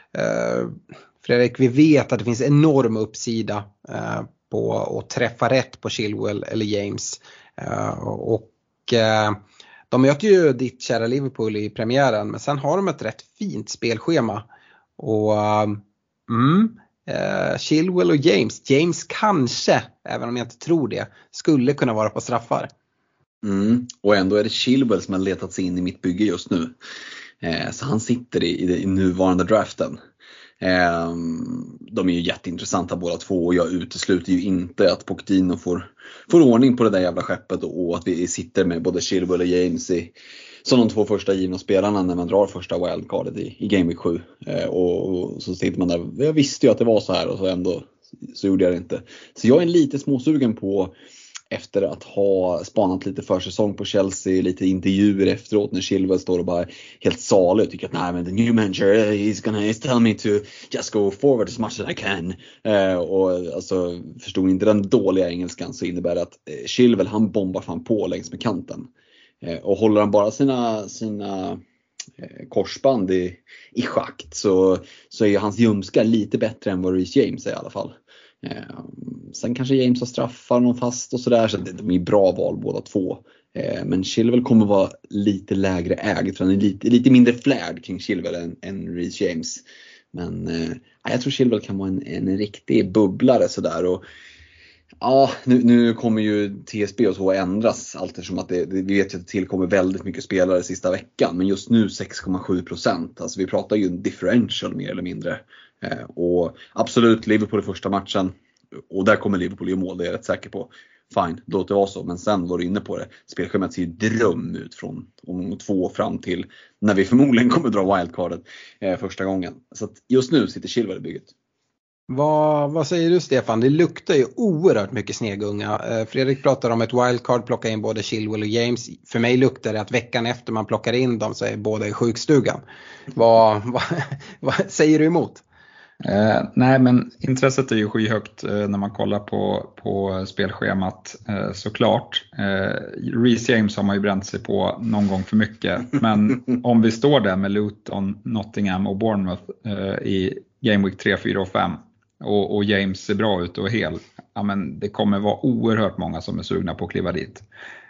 Eh, Fredrik, vi vet att det finns enorm uppsida eh, på att träffa rätt på Chilwell eller James. Eh, och eh, de möter ju ditt kära Liverpool i premiären, men sen har de ett rätt fint spelschema. Och eh, mm, eh, Chilwell och James, James kanske, även om jag inte tror det, skulle kunna vara på straffar. Mm. Och ändå är det Chilwell som har letat sig in i mitt bygge just nu. Eh, så han sitter i, i, i nuvarande draften. Eh, de är ju jätteintressanta båda två och jag utesluter ju inte att Pochettino får, får ordning på det där jävla skeppet och, och att vi sitter med både Chilwell och James i, som de två första givna spelarna när man drar första wildcardet i, i Game Week sju. Eh, och, och så sitter man där, jag visste ju att det var så här och så ändå så gjorde jag det inte. Så jag är lite småsugen på, efter att ha spanat lite försäsong på Chelsea, lite intervjuer efteråt när Chilwell står och bara helt salig och tycker att nej men the new manager he's gonna he's tell me to just go forward as much as I can. Eh, och alltså förstod inte den dåliga engelskan så innebär det att eh, Chilwell han bombar fan på längs med kanten. Eh, och håller han bara sina sina eh, korsband i, i schakt så, så är ju hans ljumskar lite bättre än vad Reece James är i alla fall. Eh, sen kanske James har straffar någon fast och sådär, så det, de är bra val båda två. Eh, men Chilwell kommer vara lite lägre ägd, för han är lite, lite mindre flärd kring Chilwell än, än Reece James. Men eh, jag tror Chilwell kan vara en, en riktig bubblare sådär. Och ja, nu, nu kommer ju T S B och så att ändras allt eftersom att det, det, vi vet ju att det tillkommer väldigt mycket spelare sista veckan. Men just nu sex komma sju procent, alltså vi pratar ju en differential mer eller mindre. Eh, och absolut Liverpool i första matchen och där kommer Liverpool i mål, det är jag rätt säker på. Fine, låt det vara så, men sen var du inne på det. Spelschemat ser ju dröm ut från om två fram till när vi förmodligen kommer dra wildcardet eh, första gången. Så att just nu sitter Chilwell i bygget. Vad, vad säger du Stefan? Det luktar ju oerhört mycket snegunga. Eh, Fredrik pratar om ett wildcard, plocka in både Chilwell och James. För mig luktar det att veckan efter man plockar in dem så är båda i sjukstugan. Vad, vad, vad säger du emot? Eh, nej men intresset är ju skyhögt eh, när man kollar på, på spelschemat eh, såklart. Eh, Reece James har man ju bränt sig på någon gång för mycket. Men om vi står där med Luton, Nottingham och Bournemouth eh, i Game Week tre, fyra och fem och, och James ser bra ut och hel, ja, men det kommer vara oerhört många som är sugna på att kliva dit.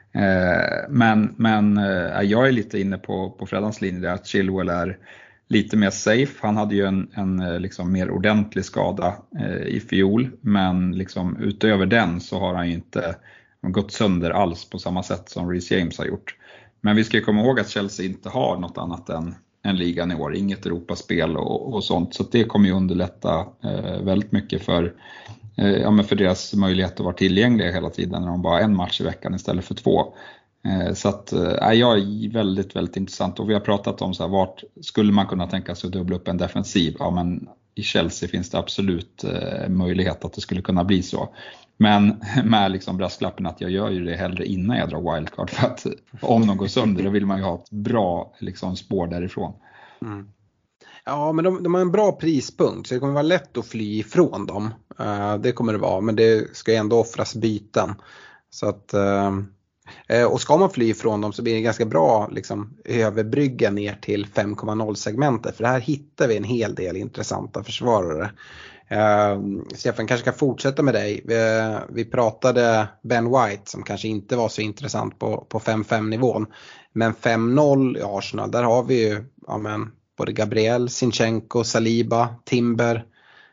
Eh, men men eh, jag är lite inne på, på Freddans linje där att Chilwell är lite mer safe. Han hade ju en, en liksom mer ordentlig skada eh, i fjol. Men liksom utöver den så har han ju inte gått sönder alls på samma sätt som Reece James har gjort. Men vi ska ju komma ihåg att Chelsea inte har något annat än, än ligan i år. Inget Europaspel och, och sånt. Så det kommer ju underlätta eh, väldigt mycket för, eh, ja, men för deras möjlighet att vara tillgängliga hela tiden. När de bara har en match i veckan istället för två. Så att äh, jag är väldigt, väldigt intressant. Och vi har pratat om så här, vart skulle man kunna tänka sig att dubbla upp en defensiv? Ja, men i Chelsea finns det absolut äh, möjlighet att det skulle kunna bli så. Men med liksom brasklappen att jag gör ju det hellre innan jag drar wildcard. För att om de går sönder då vill man ju ha ett bra liksom, spår därifrån. Mm. Ja, men de, de har en bra prispunkt så det kommer vara lätt att fly ifrån dem. Uh, det kommer det vara, men det ska ändå offras byten. Så att... Uh... Och ska man fly ifrån dem så blir det ganska bra liksom, överbrygga ner till fem komma noll segmentet. För här hittar vi en hel del intressanta försvarare. Uh, Stefan kanske kan fortsätta med dig. Vi, vi pratade Ben White som kanske inte var så intressant på, på fem fem nivån. Men fem noll i Arsenal, där har vi ju ja, men, både Gabriel, Zinchenko, Saliba, Timber.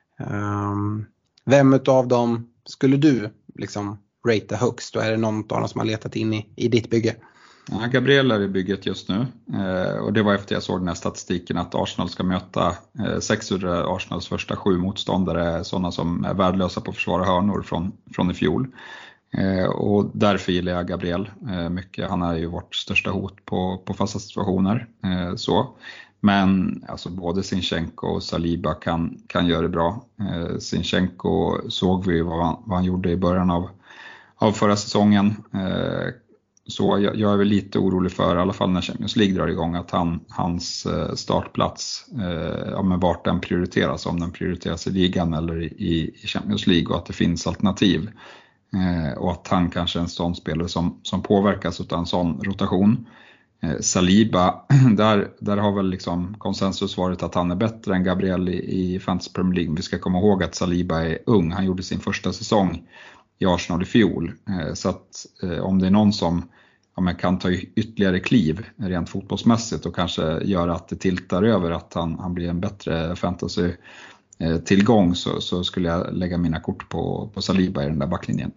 Um, vem utav dem skulle du liksom... rate högst, då är det någon av dem som har letat in i, i ditt bygge? Ja, Gabriel är i bygget just nu eh, och det var efter jag såg den här statistiken att Arsenal ska möta eh, sex ur Arsenals första sju motståndare, sådana som är värdelösa på att försvara hörnor från, från i fjol. Eh, och därför gillar jag Gabriel eh, mycket. Han är ju vårt största hot på, på fasta situationer. Eh, så. Men alltså, både Zinchenko och Saliba kan, kan göra det bra. Eh, Zinchenko såg vi vad han, vad han gjorde i början av, av förra säsongen. Eh, så jag, jag är väl lite orolig för, i alla fall när Champions League drar igång, att han, hans eh, startplats, eh, ja, men vart den prioriteras, om den prioriteras i ligan eller i, i Champions League, och att det finns alternativ. Eh, och att han kanske är en sån spelare som, som påverkas av en sån rotation. Eh, Saliba, där, där har väl liksom konsensus varit att han är bättre än Gabriel i, i Fantasy Premier League. Vi ska komma ihåg att Saliba är ung, han gjorde sin första säsong i Arsenal i fjol. Eh, så att eh, om det är någon som ja, man kan ta ytterligare kliv rent fotbollsmässigt och kanske göra att det tiltar över, att han, han blir en bättre fantasy tillgång, så, så skulle jag lägga mina kort på, på Saliba i den där backlinjen.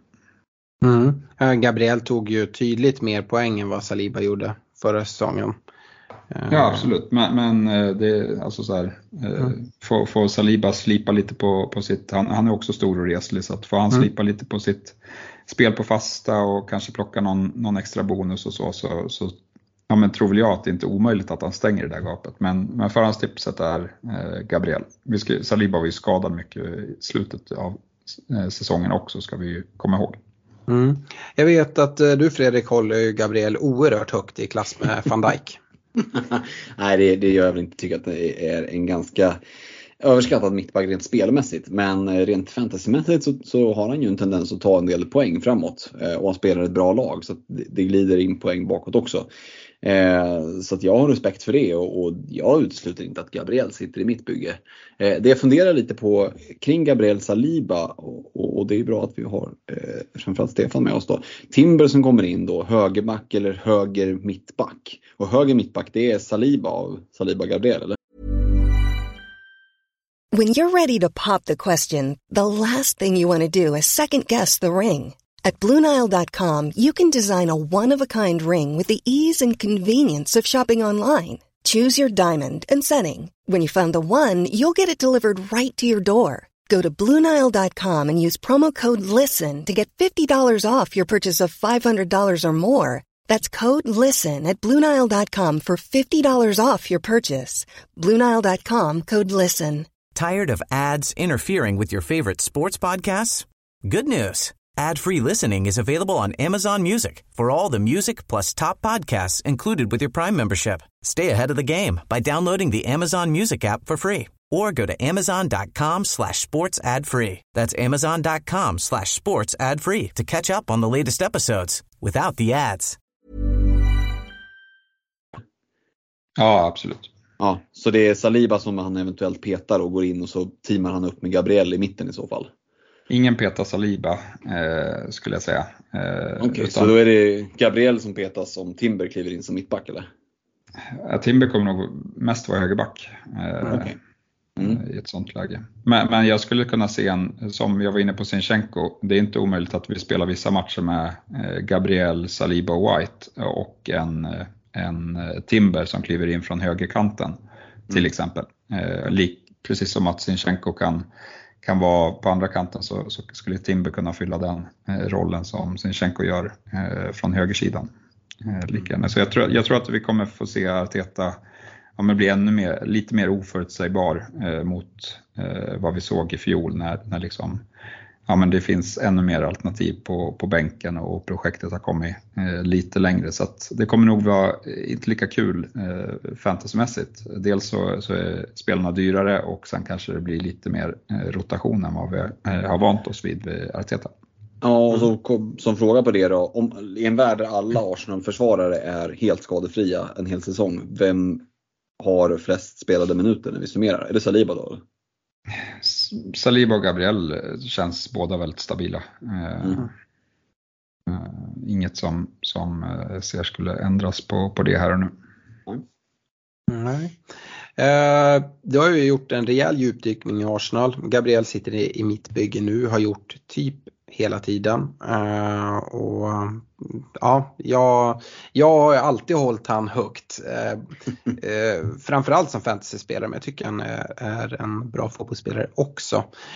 Mm. Gabriel tog ju tydligt mer poäng än vad Saliba gjorde förra säsongen. Ja, absolut. Men, men det är alltså så här, mm. får, får Saliba slipa lite på, på sitt, han, han är också stor och reslig, så att får han mm. slipa lite på sitt spel på fasta och kanske plocka någon, någon extra bonus och så, så, så ja, men tror väl jag att det inte är omöjligt att han stänger det där gapet. Men, men förhandstipset är eh, Gabriel. Vi ska, Saliba var ju skadad mycket i slutet av eh, säsongen också, ska vi ju komma ihåg. Mm. Jag vet att eh, du, Fredrik, håller ju Gabriel oerhört högt i klass med Van Dijk. Nej, det, det gör jag väl inte. Tycker att det är en ganska överskattad mittback rent spelmässigt. Men rent fantasymässigt så, så har han ju en tendens att ta en del poäng framåt. Eh, och han spelar ett bra lag, så att det, det glider in poäng bakåt också. Eh, så att jag har respekt för det, och, och jag utesluter inte att Gabriel sitter i mitt bygge. Eh, det jag funderar lite på kring Gabriel Saliba, och, och, och det är bra att vi har eh, framförallt Stefan med oss då. Timber som kommer in då, högerback eller höger mittback. Och höger mittback, det är Saliba av Saliba Gabriel, eller? When you're ready to pop the question, the last thing you want to do is second guess the ring. At Blue Nile dot com, you can design a one-of-a-kind ring with the ease and convenience of shopping online. Choose your diamond and setting. When you find the one, you'll get it delivered right to your door. Go to Blue Nile dot com and use promo code LISTEN to get fifty dollars off your purchase of five hundred dollars or more. That's code LISTEN at Blue Nile dot com for fifty dollars off your purchase. Blue Nile dot com, code LISTEN. Tired of ads interfering with your favorite sports podcasts? Good news. Ad-free listening is available on Amazon Music for all the music plus top podcasts included with your Prime membership. Stay ahead of the game by downloading the Amazon Music app for free or go to amazon.com slash sports ad free. That's amazon.com slash sports ad free to catch up on the latest episodes without the ads. Ja, absolut. Ja, så det är Saliba som han eventuellt petar och går in, och så teamar han upp med Gabriel i mitten i så fall. Ingen petar Saliba eh, skulle jag säga. Eh, Okej, okay, utan... så då är det Gabriel som petas om Timber kliver in som mittback, eller? Ja, Timber kommer nog mest vara högerback eh, okay. mm. i ett sånt läge. Men, men jag skulle kunna se en, som jag var inne på Zinchenko, det är inte omöjligt att vi spelar vissa matcher med eh, Gabriel, Saliba och White och en, en Timber som kliver in från högerkanten till mm. exempel. Eh, lik, precis som att Zinchenko kan kan vara på andra kanten, så, så skulle Timber kunna fylla den eh, rollen som Zinchenko gör eh, från högersidan. Eh, lika. Så jag tror, jag tror att vi kommer få se Arteta ja, men bli ännu mer, lite mer oförutsägbar eh, mot eh, vad vi såg i fjol, när, när liksom, ja, men det finns ännu mer alternativ på, på bänken och projektet har kommit eh, lite längre. Så att det kommer nog vara inte lika kul eh, fantasymässigt. Dels så, så är spelarna dyrare, och sen kanske det blir lite mer eh, rotation än vad vi eh, har vant oss vid vid Arteta. Ja, och så kom, som fråga på det då, om i en värld där alla Arsenal-försvarare är helt skadefria en hel säsong, vem har flest spelade minuter när vi summerar? Är det Saliba då? Saliba och Gabriel känns båda väldigt stabila. Mm. Inget som, som ser skulle ändras på, på det här och nu. Mm. Nej. Eh, du har ju gjort en rejäl djupdykning i Arsenal. Gabriel sitter i, i mitt bygge nu, har gjort typ hela tiden. Uh, och ja, jag, jag har alltid hållit han högt. Uh, uh, framförallt som fantasyspelare, men jag tycker han är, är en bra fotbollsspelare också.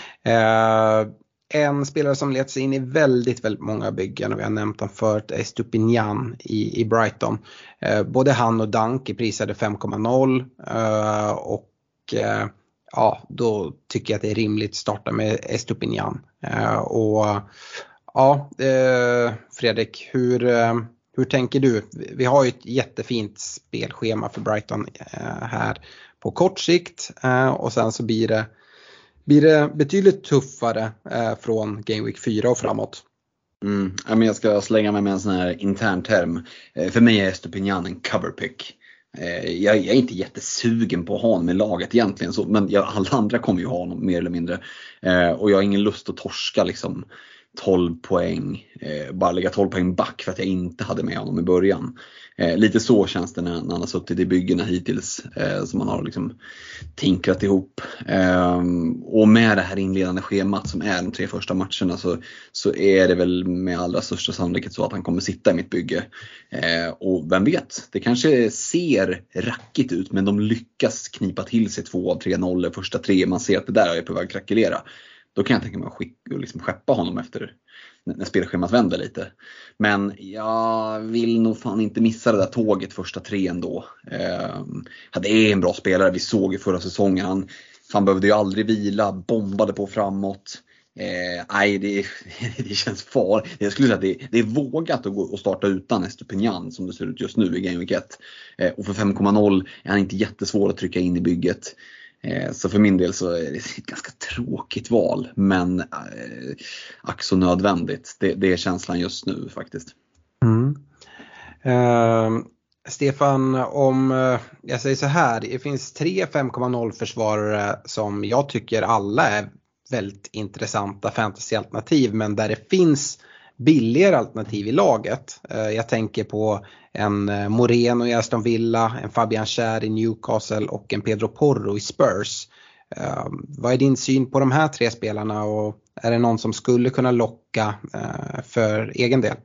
Uh, En spelare som leds sig in i väldigt, väldigt många byggen, och vi har nämnt han förut, är Estupiñán i, i Brighton. Eh, både han och Dunk är prisade fem komma noll eh, och eh, ja, då tycker jag att det är rimligt att starta med Estupiñán. Eh, och ja, eh, Fredrik, hur, eh, hur tänker du? Vi har ju ett jättefint spelschema för Brighton eh, här på kort sikt eh, och sen så blir det Blir det betydligt tuffare eh, från Game Week fyra och framåt? Mm. Ja, men jag ska slänga med, med en sån här intern term. Eh, för mig är Estupiñán en cover pick. Eh, jag, jag är inte jättesugen på att ha honom i laget egentligen. Så, men jag, alla andra kommer ju ha honom mer eller mindre. Eh, och jag har ingen lust att torska liksom tolv poäng. Eh, bara lägga tolv poäng back för att jag inte hade med honom i början. Eh, lite så känns det när, när han har suttit i byggena hittills. Eh, som man har liksom tinkrat ihop. Eh, och med det här inledande schemat som är de tre första matcherna så, så är det väl med allra största sannolikhet så att han kommer sitta i mitt bygge. Eh, och vem vet, det kanske ser rackigt ut, men de lyckas knipa till sig två av tre nollor första tre. Man ser att det där är på väg att krackelera. Då kan jag tänka mig att skicka, liksom skeppa honom efter när spelschemat vänder lite. Men jag vill nog fan inte missa det där tåget första tre ändå. Eh, det är en bra spelare, vi såg i förra säsongen. Han fan behövde ju aldrig vila, bombade på framåt. Eh, nej, det, det känns far. Jag skulle säga att det, det är vågat att gå och starta utan Estupiñán som det ser ut just nu i Game Week ett. Eh, och för fem komma noll är han inte jättesvår att trycka in i bygget. Så för min del så är det ett ganska tråkigt val, men äh, ack så nödvändigt. Det, det är känslan just nu faktiskt. Mm. Uh, Stefan, om uh, jag säger så här, det finns tre fem komma noll försvarare som jag tycker alla är väldigt intressanta fantasyalternativ, men där det finns billigare alternativ i laget. Uh, jag tänker på en Moreno i Aston Villa, en Fabian Schär i Newcastle och en Pedro Porro i Spurs. Uh, vad är din syn på de här tre spelarna, och är det någon som skulle kunna locka uh, för egen del?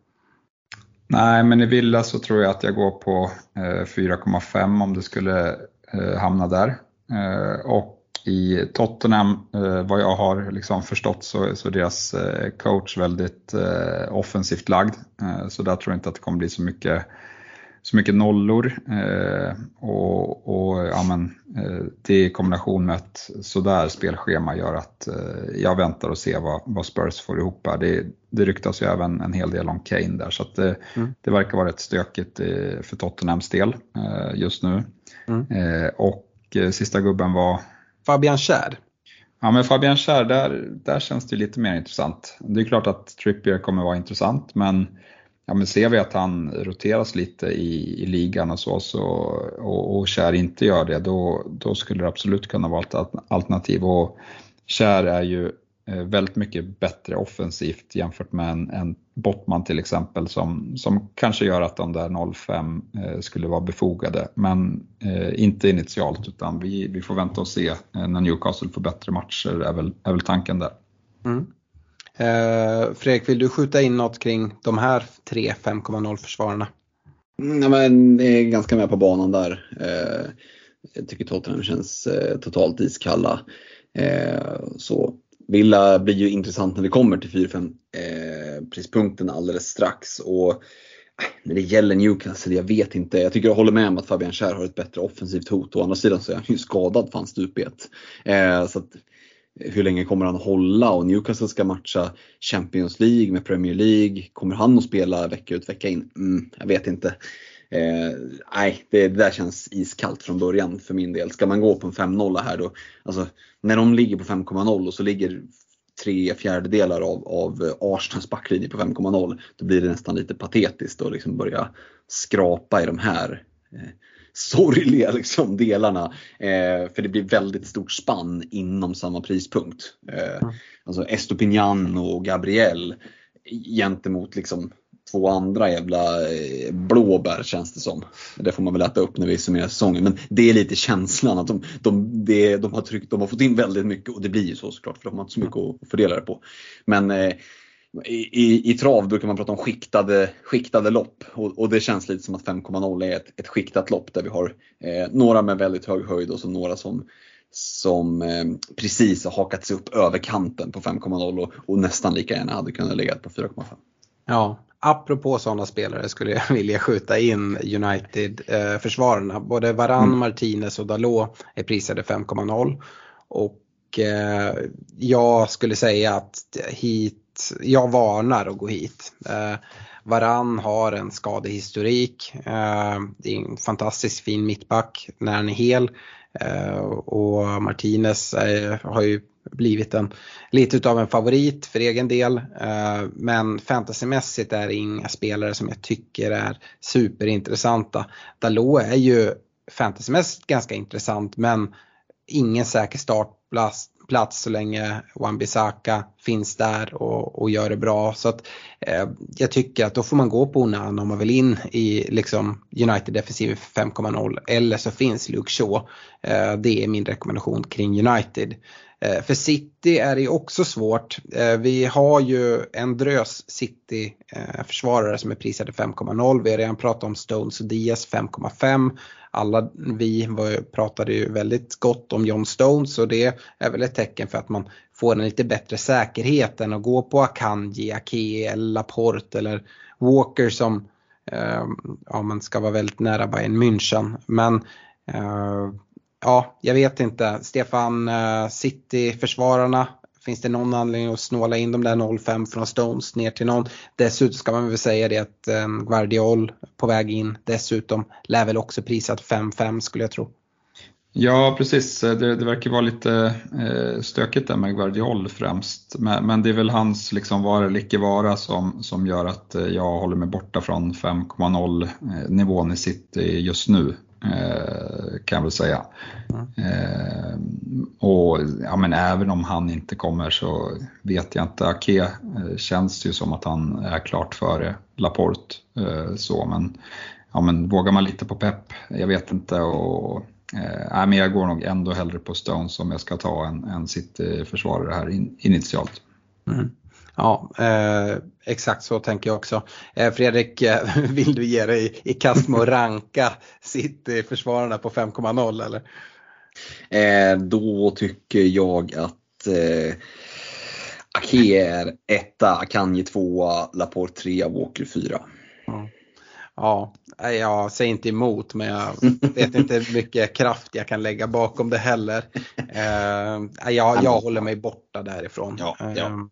Nej, men i Villa så tror jag att jag går på uh, fyra komma fem om det skulle uh, hamna där. Uh, och i Tottenham, uh, vad jag har liksom förstått så, så är deras uh, coach väldigt uh, offensivt lagd. Uh, så där tror jag inte att det kommer bli så mycket så mycket nollor eh, och, och ja, men, eh, det i kombination med ett sådär spelschema gör att eh, jag väntar och ser vad, vad Spurs får ihop här. Det, det ryktas ju även en hel del om Kane där, så att det, mm. det verkar vara rätt stökigt eh, för Tottenhams del eh, just nu. Mm. Eh, och eh, sista gubben var Fabian Schär. Ja, men Fabian Schär, där, där känns det lite mer intressant. Det är klart att Trippier kommer vara intressant, men ja, men ser vi att han roteras lite i, i ligan och så, så och, och Schär inte gör det, då, då skulle det absolut kunna vara ett alternativ. Och Schär är ju väldigt mycket bättre offensivt jämfört med en, en Bottman till exempel, som, som kanske gör att de där noll fem eh, skulle vara befogade, men eh, inte initialt, utan vi, vi får vänta och se eh, när Newcastle får bättre matcher, är väl, är väl tanken där. Mm. Eh, Fredrik, vill du skjuta in något kring de här tre fem komma noll försvararna? Mm, ja, men det är ganska med på banan där. Eh, jag tycker Tottenham känns eh, totalt iskalla. Eh, så Villa blir ju intressant när vi kommer till fyra fem eh, prispunkten alldeles strax. Och eh, när det gäller Newcastle, jag vet inte. Jag tycker jag håller med om att Fabian Schär har ett bättre offensivt hot. Å andra sidan så är han ju skadad fan stupet. Eh, så att hur länge kommer han hålla? Och Newcastle ska matcha Champions League med Premier League. Kommer han att spela vecka ut vecka in? Mm, jag vet inte. Eh, nej, det, det där känns iskallt från början för min del. Ska man gå på en fem noll här då? Alltså, när de ligger på fem komma noll och så ligger tre fjärdedelar av, av Arsenals backlinje på fem komma noll, då blir det nästan lite patetiskt att liksom börja skrapa i de här eh, sorgliga liksom delarna, eh, för det blir väldigt stort spann inom samma prispunkt. Eh, mm. Alltså Estupiñán och Gabriel gentemot liksom två andra jävla eh, blåbär, känns det som. Det får man väl äta upp när vi summerar säsongen, men det är lite känslan att de, de, de, de, har tryckt, de har fått in väldigt mycket, och det blir ju så såklart, för de har inte så mycket att fördela det på. Men eh, I, i, I trav brukar man prata om skiktade, skiktade lopp och, och det känns lite som att fem komma noll är ett, ett skiktat lopp där vi har eh, några med väldigt hög höjd och så några som, som eh, precis har hakats upp över kanten på fem komma noll och, och nästan lika gärna hade kunnat ligga på fyra komma fem. Ja, apropå sådana spelare skulle jag vilja skjuta in United-försvararna. Eh, Både Varane, mm. Martinez och Dalot är prisade fem komma noll och eh, jag skulle säga att hit jag varnar att gå hit. Eh, Varann har en skadehistorik. Eh, det är en fantastiskt fin mittback när han är hel. Eh, och Martinez eh, har ju blivit en, lite av en favorit för egen del. Eh, men fantasymässigt är det inga spelare som jag tycker är superintressanta. Dalot är ju fantasymässigt ganska intressant men ingen säker startplats plats så länge Wan-Bissaka finns där och, och gör det bra. Så att eh, jag tycker att då får man gå på Onana om man vill in i liksom United-defensiv fem komma noll eller så finns Luke Shaw. Eh, det är min rekommendation kring United. Eh, för City är det också svårt. Eh, vi har ju en drös City-försvarare eh, som är prisade fem komma noll. Vi har redan pratat om Stones och Diaz fem komma fem. Alla vi var, pratade ju väldigt gott om John Stones och det är väl ett tecken för att man får en lite bättre säkerhet än att gå på Akanji, Ake eller Laporte eller Walker som eh, ja, man ska vara väldigt nära Bayern München. Men eh, ja, jag vet inte. Stefan, eh, City-försvararna, finns det någon anledning att snåla in de där noll fem från Stones ner till någon? Dessutom ska man väl säga det att eh, Guardiol på väg in dessutom lär väl också prisat fem fem skulle jag tro. Ja, precis. Det, det verkar vara lite eh, stökigt där med Guardiol främst. Men, men det är väl hans liksom vara eller icke vara som, som gör att eh, jag håller mig borta från fem komma noll eh, nivån i City just nu. Eh, kan jag väl säga. Mm. Eh, och ja, men även om han inte kommer så vet jag inte. Ake eh, känns ju som att han är klart före Laporte. Eh, så, men, ja, men vågar man lite på Pep? Jag vet inte. Och, eh, men jag går nog ändå hellre på Stones om jag ska ta en, en City-försvarare här in, initialt. Mm. Ja, eh, exakt så tänker jag också. Eh, Fredrik, eh, vill du ge dig i kast med att ranka City-försvararna på fem komma noll eller? Eh, då tycker jag att eh, Ake är etta, Akanji tvåa, Laporte trea, Walker fyra. Mm. Ja, jag säger inte emot men jag vet inte hur mycket kraft jag kan lägga bakom det heller. Eh, jag, jag håller mig borta därifrån. Ja, ja. Eh,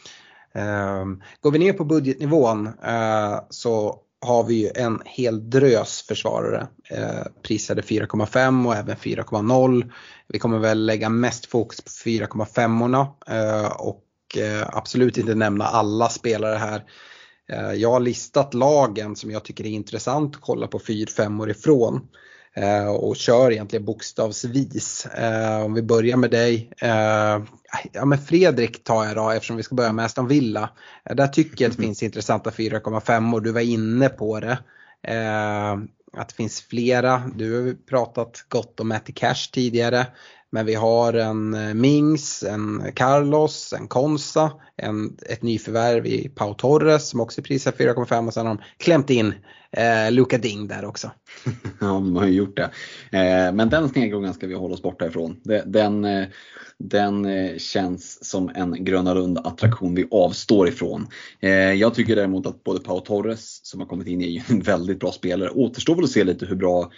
Um, går vi ner på budgetnivån uh, så har vi ju en hel drös försvarare uh, prisade fyra komma fem och även fyra komma noll. Vi kommer väl lägga mest fokus på fyra komma fem-orna uh, och uh, absolut inte nämna alla spelare här. Uh, jag har listat lagen som jag tycker är intressant att kolla på fyra fem-or ifrån. Uh, och kör egentligen bokstavsvis. Uh, om vi börjar med dig. Uh, ja, men Fredrik tar jag då eftersom vi ska börja med Aston Villa. Uh, där tycker jag att det finns intressanta fyra komma fem och du var inne på det. Uh, att det finns flera. Du har pratat gott om Matty Cash tidigare. Men vi har en Mings, en Carlos, en Konsa, en, ett nyförvärv i Pau Torres som också är prisat fyra komma fem och sen har de klämt in eh, Luka Ding där också. Ja, de har ju gjort det. Eh, men den snedgången ska vi hålla oss borta ifrån. Den, eh, den eh, känns som en Gröna Lund-attraktion vi avstår ifrån. Eh, jag tycker däremot att både Pau Torres som har kommit in är en väldigt bra spelare. Återstår väl att se lite hur bra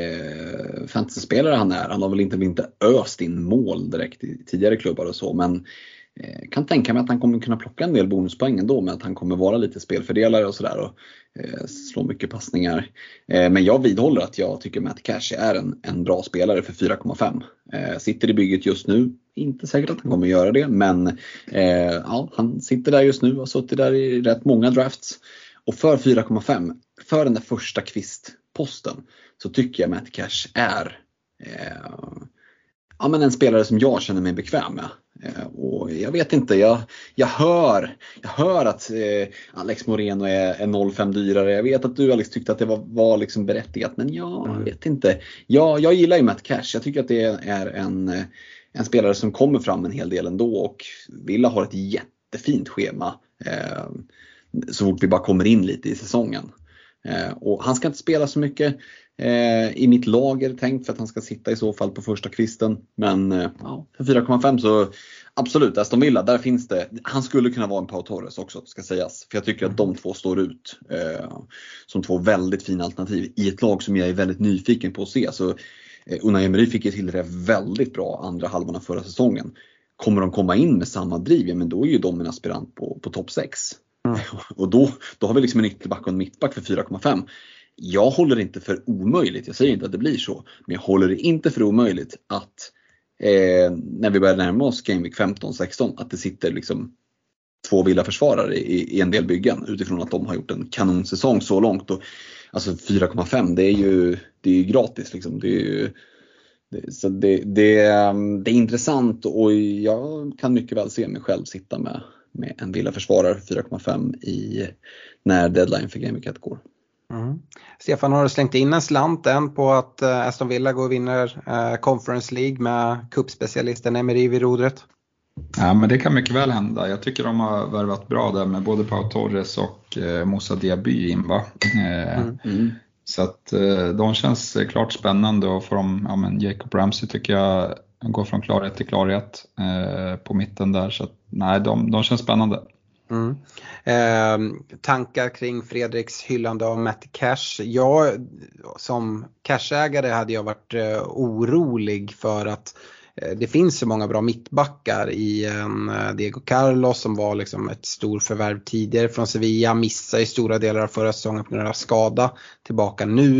eh, fantasy-spelare han är. Han har väl inte, inte öst in mål direkt i tidigare klubbar och så, men eh, kan tänka mig att han kommer kunna plocka en del bonuspoäng ändå med att han kommer vara lite spelfördelare och sådär och eh, slå mycket passningar. Eh, men jag vidhåller att jag tycker Matt Cash är en, en bra spelare för fyra komma fem. Eh, sitter i bygget just nu, inte säkert att han kommer göra det, men eh, ja, han sitter där just nu och har suttit där i rätt många drafts. Och för fyra komma fem, för den där första kvistposten, så tycker jag Matt Cash är eh, ja, men en spelare som jag känner mig bekväm med. Eh, och jag vet inte, jag, jag, hör, jag hör att eh, Alex Moreno är, är noll fem dyrare. Jag vet att du, Alex, tyckte att det var, var liksom berättigat, men jag mm. vet inte. Jag, jag gillar ju Matt Cash. Jag tycker att det är en, en spelare som kommer fram en hel del ändå, och Villa har ett jättefint schema Eh, så fort vi bara kommer in lite i säsongen. Eh, och han ska inte spela så mycket eh, i mitt lager tänkt för att han ska sitta i så fall på första kvisten. Men eh, ja, för fyra komma fem så absolut, Aston Villa, där finns det. Han skulle kunna vara en Pau Torres också, ska sägas. För jag tycker att de två står ut eh, som två väldigt fina alternativ i ett lag som jag är väldigt nyfiken på att se. Så eh, Unai Emery fick ju till det väldigt bra andra halvan av förra säsongen. Kommer de komma in med samma driv, ja, men då är ju de en aspirant på, på topp sex. Mm. Och då, då har vi liksom en ytterback och en mittback för fyra komma fem. Jag håller inte för omöjligt, jag säger inte att det blir så, men jag håller det inte för omöjligt att eh, när vi börjar närma oss Game Week femton sexton att det sitter liksom två Villa-försvarare i, i en del byggen utifrån att de har gjort en kanonsäsong så långt. Och, alltså fyra komma fem, det är ju, det är ju gratis liksom. Det är ju, det, så det, det, det är intressant och jag kan mycket väl se mig själv sitta med med en Villa-försvarare fyra komma fem i när deadline för Game Week ett går. Mm. Stefan, har du slängt in en slant än på att uh, Aston Villa går och vinner uh, Conference League med cupspecialisten Emery vid rodret? Ja, men det kan mycket väl hända. Jag tycker de har värvat bra där med både Pau Torres och uh, Moussa Diaby in, va? Uh, mm. Mm. Så att uh, de känns klart spännande och för dem, ja, men Jacob Ramsey tycker jag går från klarhet till klarhet uh, på mitten där, så att, nej, de, de känns spännande. Mm. Eh, tankar kring Fredriks hyllande av Matty Cash. Jag som cashägare hade jag varit eh, orolig för att eh, det finns så många bra mittbackar i en eh, Diego Carlos som var liksom ett stor förvärv tidigare från Sevilla, missade i stora delar av förra säsongen på grund av skada, tillbaka nu.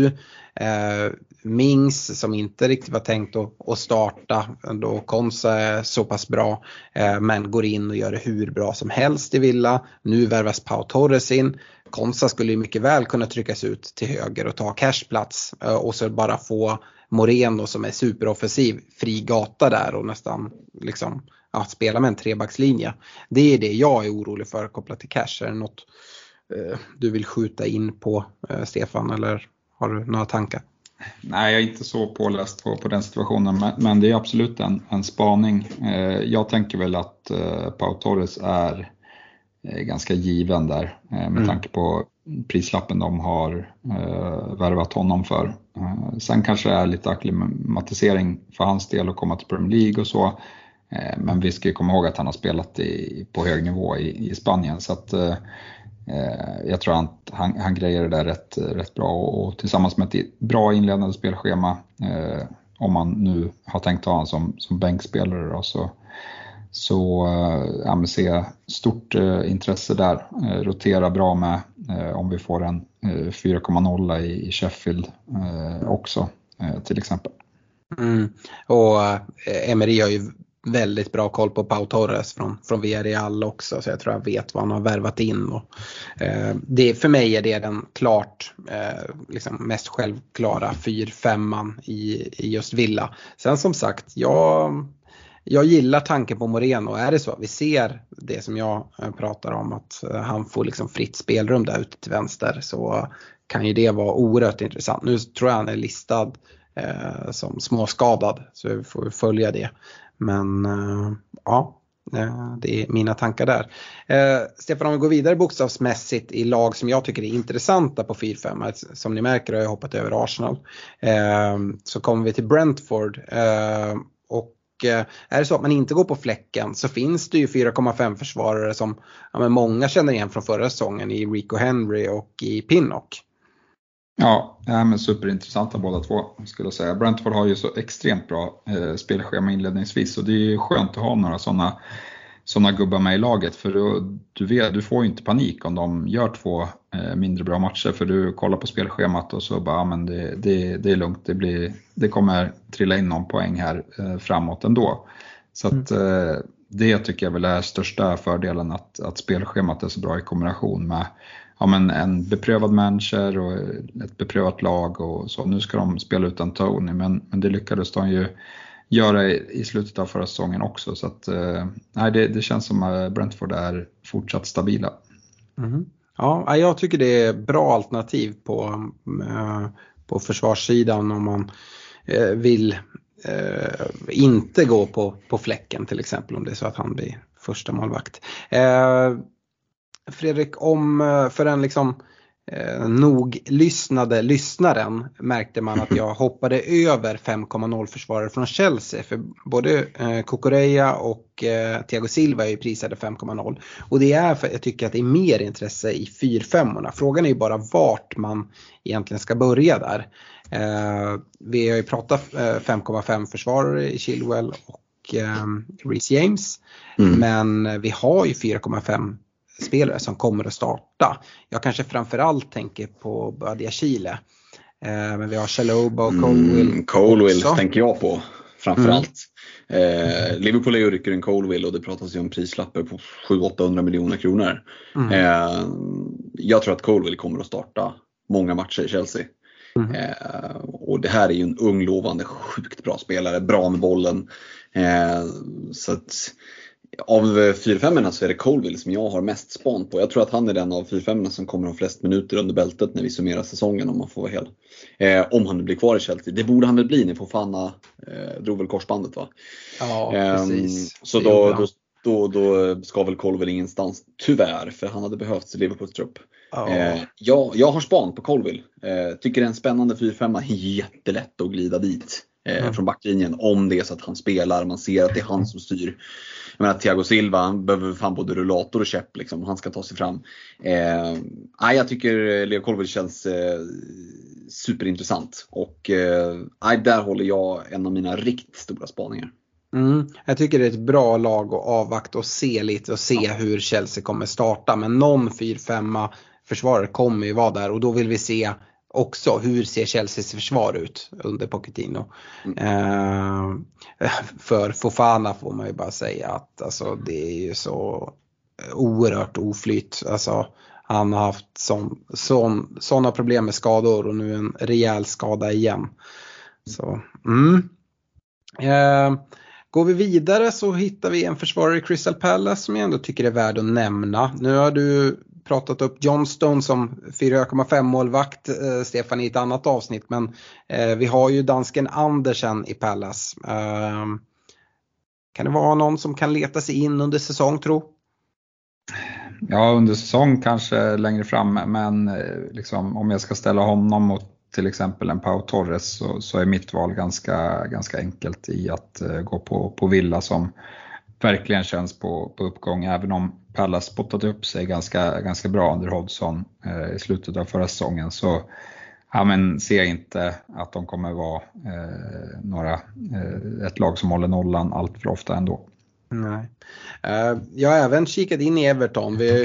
Eh, Mings som inte riktigt var tänkt att, att starta då Konsa är så pass bra eh, men går in och gör det hur bra som helst i Villa. Nu värvas Pau Torres in. Konsa skulle ju mycket väl kunna tryckas ut till höger och ta cashplats eh, och så bara få Moreno som är superoffensiv fri gata där och nästan liksom ja, spela med en trebackslinje. Det är det jag är orolig för kopplat till cash. Är det något eh, du vill skjuta in på eh, Stefan, eller har du några tankar? Nej, jag är inte så påläst på, på den situationen, men, men det är absolut en, en spaning. Eh, jag tänker väl att eh, Pau Torres är eh, ganska given där eh, med mm. tanke på prislappen de har eh, värvat honom för. Eh, sen kanske det är lite akklimatisering för hans del att komma till Premier League och så. Eh, men vi ska ju komma ihåg att han har spelat i, på hög nivå i, i Spanien, så att eh, jag tror att han, han grejer det där rätt, rätt bra och, och tillsammans med ett bra inledande spelschema eh, om man nu har tänkt ha han som, som bänkspelare då, så, så ja, men se stort eh, intresse där, eh, rotera bra med eh, om vi får en eh, fyra komma noll i, i Sheffield eh, också eh, till exempel. Mm. Och eh, Emery har ju väldigt bra koll på Pau Torres från, från Villarreal också, så jag tror jag vet vad han har värvat in. Och, eh, det, för mig är det den klart eh, liksom mest självklara fyra femman i, i just Villa. Sen som sagt, jag, jag gillar tanken på Moreno. Är det så vi ser det som jag pratar om, att han får liksom fritt spelrum där ute till vänster, så kan ju det vara oerhört intressant. Nu tror jag han är listad eh, som småskadad, så vi får följa det. Men uh, ja, uh, det är mina tankar där. Uh, Stefan, om vi går vidare bokstavsmässigt i lag som jag tycker är intressanta på fyra fem. Som ni märker har jag hoppat över Arsenal. Uh, så kommer vi till Brentford. Uh, och uh, är det så att man inte går på fläcken, så finns det ju fyra komma fem försvarare som ja, men många känner igen från förra säsongen i Rico Henry och i Pinnock. Ja, men superintressanta båda två skulle jag säga. Brentford har ju så extremt bra eh, spelschema inledningsvis, och det är ju skönt att ha några sådana såna gubbar med i laget, för då, du, vet, du får ju inte panik om de gör två eh, mindre bra matcher, för du kollar på spelschemat och så bara, ja, men det, det, det är lugnt, det, blir, det kommer trilla in någon poäng här eh, framåt ändå. Så att eh, det tycker jag väl är största fördelen, att, att spelschemat är så bra i kombination med ja, men en beprövad manager och ett beprövat lag och så. Nu ska de spela utan Tony, men, men det lyckades de ju göra i, i slutet av förra säsongen också. Så att, eh, nej, det, det känns som att Brentford är fortsatt stabila. Mm. Ja, jag tycker det är bra alternativ på, eh, på försvarssidan om man eh, vill eh, inte gå på, på fläcken till exempel, om det är så att han blir första målvakt. Eh, Fredrik, om för en liksom eh, nog lyssnade lyssnaren märkte man att jag hoppade över fem komma noll försvarare från Chelsea, för både eh, Cucurella och eh, Thiago Silva är ju prisade fem komma noll, och det är för att jag tycker att det är mer intresse i fyra femmorna. Frågan är ju bara vart man egentligen ska börja där. Eh, vi har ju pratat eh, fem komma fem försvarare i Chilwell och eh, Reece James, mm. men vi har ju fyra komma fem spelare som kommer att starta. Jag kanske framförallt tänker på Badiashile. Eh, men vi har Chalobah och Colwill. Mm, Colwill tänker jag på framförallt. Mm. Eh, Liverpool är ju rycker en Colwill och det pratas ju om prislappar på sju till åttahundra miljoner kronor. Mm. Eh, jag tror att Colwill kommer att starta många matcher i Chelsea. Mm. Eh, och det här är ju en ung, lovande, sjukt bra spelare. Bra med bollen. Eh, så att av fyra femmorna så är det Colwill som jag har mest span på. Jag tror att han är den av fyra femmorna som kommer att ha flest minuter under bältet när vi summerar säsongen, om man får vara hel. Eh, om han blir kvar i Chelsea. Det borde han väl bli när Fofana eh, drog väl korsbandet, va? Ja, eh, precis. Så då, då, då, då ska väl Colwill ingenstans, tyvärr, för han hade behövts i Liverpools trupp. Ja. Eh, jag, jag har span på Colwill. Eh, tycker det är en spännande fyra femma. Jättelätt att glida dit eh, mm. från backlinjen, om det är så att han spelar. Man ser att det är han som styr. Jag menar, Thiago Silva, han behöver fan både rullator och käpp liksom. Han ska ta sig fram. Eh, jag tycker Leo Colwill känns eh, superintressant. Och eh, där håller jag en av mina riktigt stora spaningar. Mm, jag tycker det är ett bra lag att avvakta och se lite och se ja. hur Chelsea kommer starta. Men någon fyra femma försvarare kommer ju vara där, och då vill vi se också hur ser Chelseas försvar ut under Pochettino. Mm. Eh, för Fofana får man ju bara säga att alltså, det är ju så oerhört oflyt. Alltså, han har haft sån, sån, såna problem med skador och nu en rejäl skada igen. Så, mm. eh, Går vi vidare så hittar vi en försvarare i Crystal Palace som jag ändå tycker är värd att nämna. Nu har du pratat upp Johnston som fyra komma fem målvakt, eh, Stefan, i ett annat avsnitt. Men eh, vi har ju dansken Andersen i Palace. Eh, kan det vara någon som kan leta sig in under säsong, tro? Ja, under säsong kanske längre fram. Men eh, liksom, om jag ska ställa honom mot till exempel en Pau Torres, så, så är mitt val ganska, ganska enkelt i att uh, gå på, på Villa, som verkligen känns på, på uppgång, även om Palace spottat upp sig ganska, ganska bra under Hodgson uh, i slutet av förra säsongen. Så ja, men ser jag inte att de kommer vara uh, några, uh, ett lag som håller nollan allt för ofta ändå. Nej. Uh, jag har även kikat in i Everton. Vi,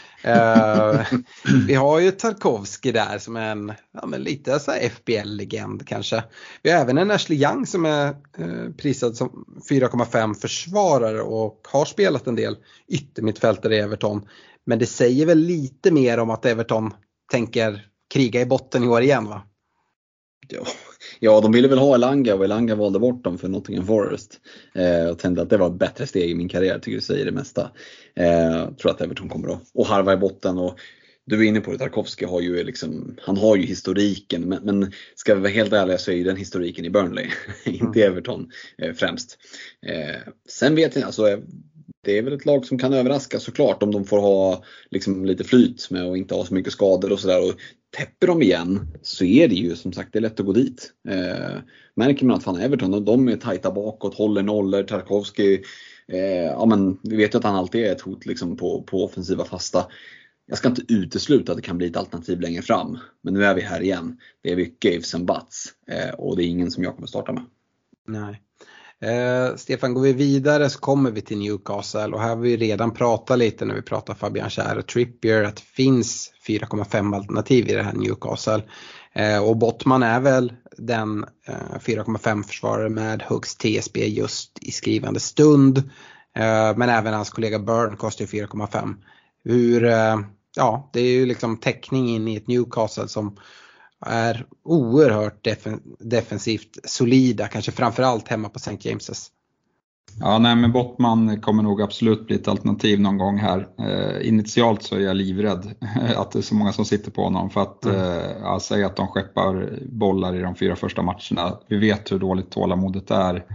uh, vi har ju Tarkovsky där som är en ja, men lite så här F B L-legend kanske. Vi har även en Ashley Young som är uh, prisad som fyra komma fem försvarare och har spelat en del yttermittfältare i Everton. Men det säger väl lite mer om att Everton tänker kriga i botten i år igen, va? Ja. Ja, de ville väl ha Elanga, och Elanga valde bort dem för Nottingham Forest. Eh, och tänkte att det var ett bättre steg i min karriär, tycker du säger det mesta. Eh, tror att Everton kommer att och harva i botten. Och du är inne på det, Tarkovsky har ju liksom, han har ju historiken. Men, men ska vi vara helt ärliga så är ju den historiken i Burnley, inte Everton eh, främst. Eh, sen vet jag, alltså det är väl ett lag som kan överraska såklart om de får ha liksom lite flyt med och inte ha så mycket skador och sådär. Och täpper de igen så är det ju som sagt, det är lätt att gå dit. Eh, märker man att fan Everton, de är tajta bakåt, håller nollor. Tarkovsky, eh, ja men vi vet ju att han alltid är ett hot liksom på, på offensiva fasta. Jag ska inte utesluta att det kan bli ett alternativ längre fram. Men nu är vi här igen. Det är mycket ifs and buts. Eh, och det är ingen som jag kommer starta med. Nej. Eh, Stefan, går vi vidare så kommer vi till Newcastle, och här har vi redan pratat lite när vi pratar Fabian Schär och Trippier att det finns fyra komma fem alternativ i det här Newcastle, eh, och Botman är väl den eh, fyra komma fem försvarare med högst T S B just i skrivande stund, eh, men även hans kollega Burn kostar fyra komma fem. Hur, eh, ja, det är ju liksom täckning in i ett Newcastle som är oerhört defen- defensivt solida, kanske framförallt hemma på Saint James's. Ja, nej, men Botman kommer nog absolut bli ett alternativ någon gång här. Eh, initialt så är jag livrädd att det är så många som sitter på honom, för att mm. eh, jag säger att de skeppar bollar i de fyra första matcherna. Vi vet hur dåligt tålamodet är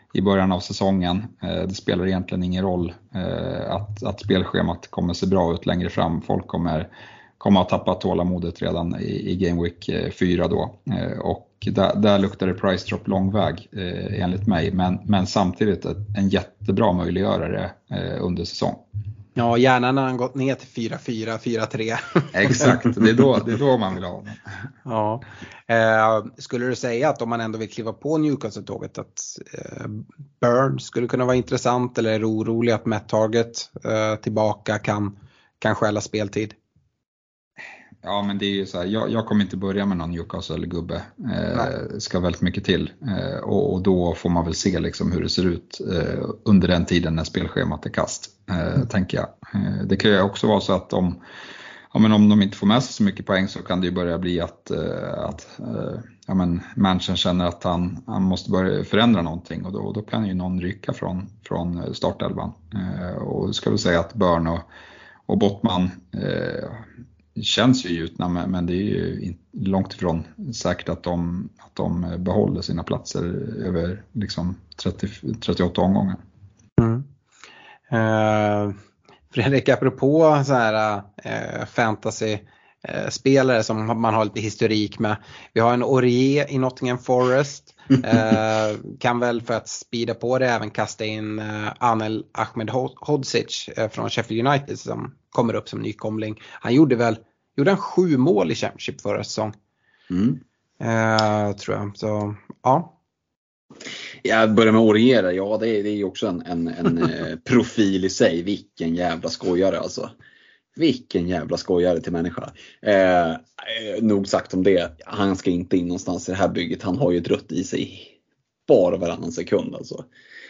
i början av säsongen. Det spelar egentligen ingen roll att, att spelschemat kommer se bra ut längre fram. Folk kommer, kommer att tappa tålamodet redan i, i Game Week fyra då. Och där, där luktar det price drop lång väg enligt mig. Men, men samtidigt en jättebra möjliggörare under säsong. Ja, gärna när han gått ner till fyra fyra, fyra tre. Exakt, det är, då, det är då man vill ha honom. Ja. Eh, skulle du säga att om man ändå vill kliva på Newcastle-tåget att eh, Burn skulle kunna vara intressant, eller är du orolig att Matt Target eh, tillbaka kan, kan stjäla speltid? Ja, men det är ju så här, jag, jag kommer inte börja med någon Newcastle-gubbe. Eh, ska väldigt mycket till. Eh, och, och då får man väl se liksom hur det ser ut eh, under den tiden när spelschemat är kast, eh, mm. tänker jag. Eh, det kan ju också vara så att om, ja, men om de inte får med sig så mycket poäng, så kan det ju börja bli att, eh, att eh, ja, men Manchen känner att han, han måste börja förändra någonting. Och då, och då kan ju någon rycka från, från startelvan. Eh, och ska vi säga att Burn och, och Bottman eh, känns ju gjutna, men det är ju långt ifrån säkert att de, att de behåller sina platser över liksom trettio, trettioåtta omgångar. Mm. Uh, Fredrik, apropå så här uh, fantasy uh, spelare som man har lite historik med. Vi har en Aurier i Nottingham Forest. uh, kan väl för att speeda på det även kasta in uh, Anel Ahmedhodzic uh, från Sheffield United som kommer upp som nykomling. Han gjorde väl gjorde han sju mål i Championship förra säsong. Mm. Uh, tror jag. Så ja. Jag börjar med Aurier. Ja, det är, det är också en, en, en profil i sig. Vilken jävla skojare alltså. Vilken jävla skojare till människa. Eh, nog sagt om det. Han ska inte in någonstans i det här bygget. Han har ju ett rött i sig bara varannan sekund alltså.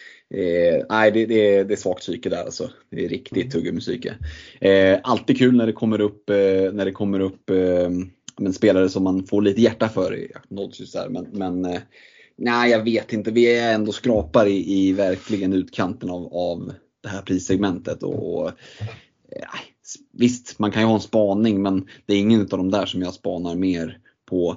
Eh, nej, det, det, det är svagt psyke där alltså. Det är riktigt tuggummi-psyke. Eh, alltid kul när det kommer upp, eh, när det kommer upp eh, men spelare som man får lite hjärta för i där. Men, men eh, nej, jag vet inte. Vi är ändå skrapar i, i verkligen utkanten av, av det här prissegmentet. Och, och eh, visst, man kan ju ha en spaning, men det är ingen av de där som jag spanar mer på.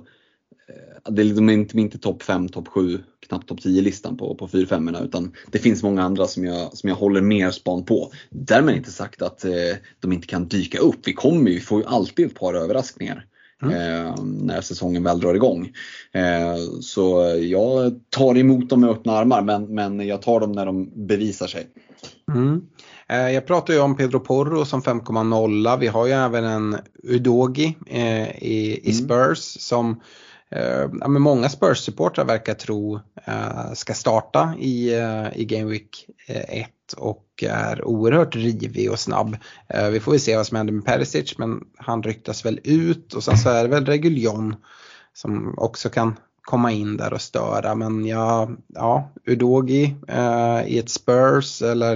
Det är liksom inte, inte topp fem, topp sju, knappt topp tio listan på, på fyra fem, utan det finns många andra som jag, som jag håller mer span på. Därmed inte sagt att eh, de inte kan dyka upp. Vi kommer ju, vi får ju alltid ett par överraskningar mm. eh, när säsongen väl drar igång. Eh, så jag tar emot dem med öppna armar, men, men jag tar dem när de bevisar sig. Mm. Jag pratar ju om Pedro Porro som fem komma noll. Vi har ju även en Udogi eh, i, i Spurs mm. som eh, ja, men många Spurs-supportrar verkar tro eh, ska starta i, eh, i Game Week ett och är oerhört rivig och snabb. Eh, vi får väl se vad som händer med Perisic, men han ryktas väl ut, och sen så är det väl Reguilon som också kan komma in där och störa. Men ja, ja Udogi eh, i ett Spurs eller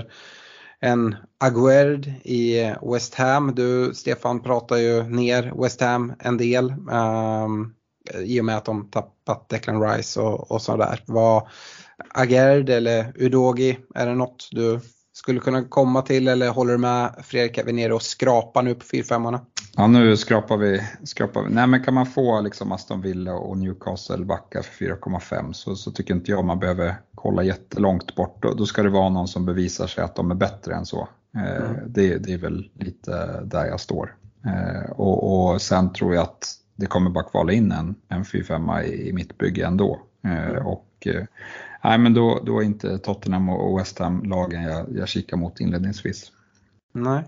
en Aguerd i West Ham. Du, Stefan, pratar ju ner West Ham en del um, i och med att de tappat Declan Rice och, och sådär. Vad Aguerd eller Udogi, är det något du skulle kunna komma till, eller håller du med Fredrik, är vi nere och skrapar nu på fyra femmorna? Ja, nu skrapar vi, skrapar vi. Nej, men kan man få liksom Aston Villa och Newcastle backa för fyra komma fem, så, så tycker inte jag man behöver kolla jättelångt bort. Då, då ska det vara någon som bevisar sig att de är bättre än så. Eh, mm. det, det är väl lite där jag står. Eh, och, och sen tror jag att det kommer bara kvala in en, en fyra femma i, i mitt bygge ändå. Eh, mm. Och eh, nej, men då, då är inte Tottenham och West Ham lagen jag, jag kikar mot inledningsvis. Nej.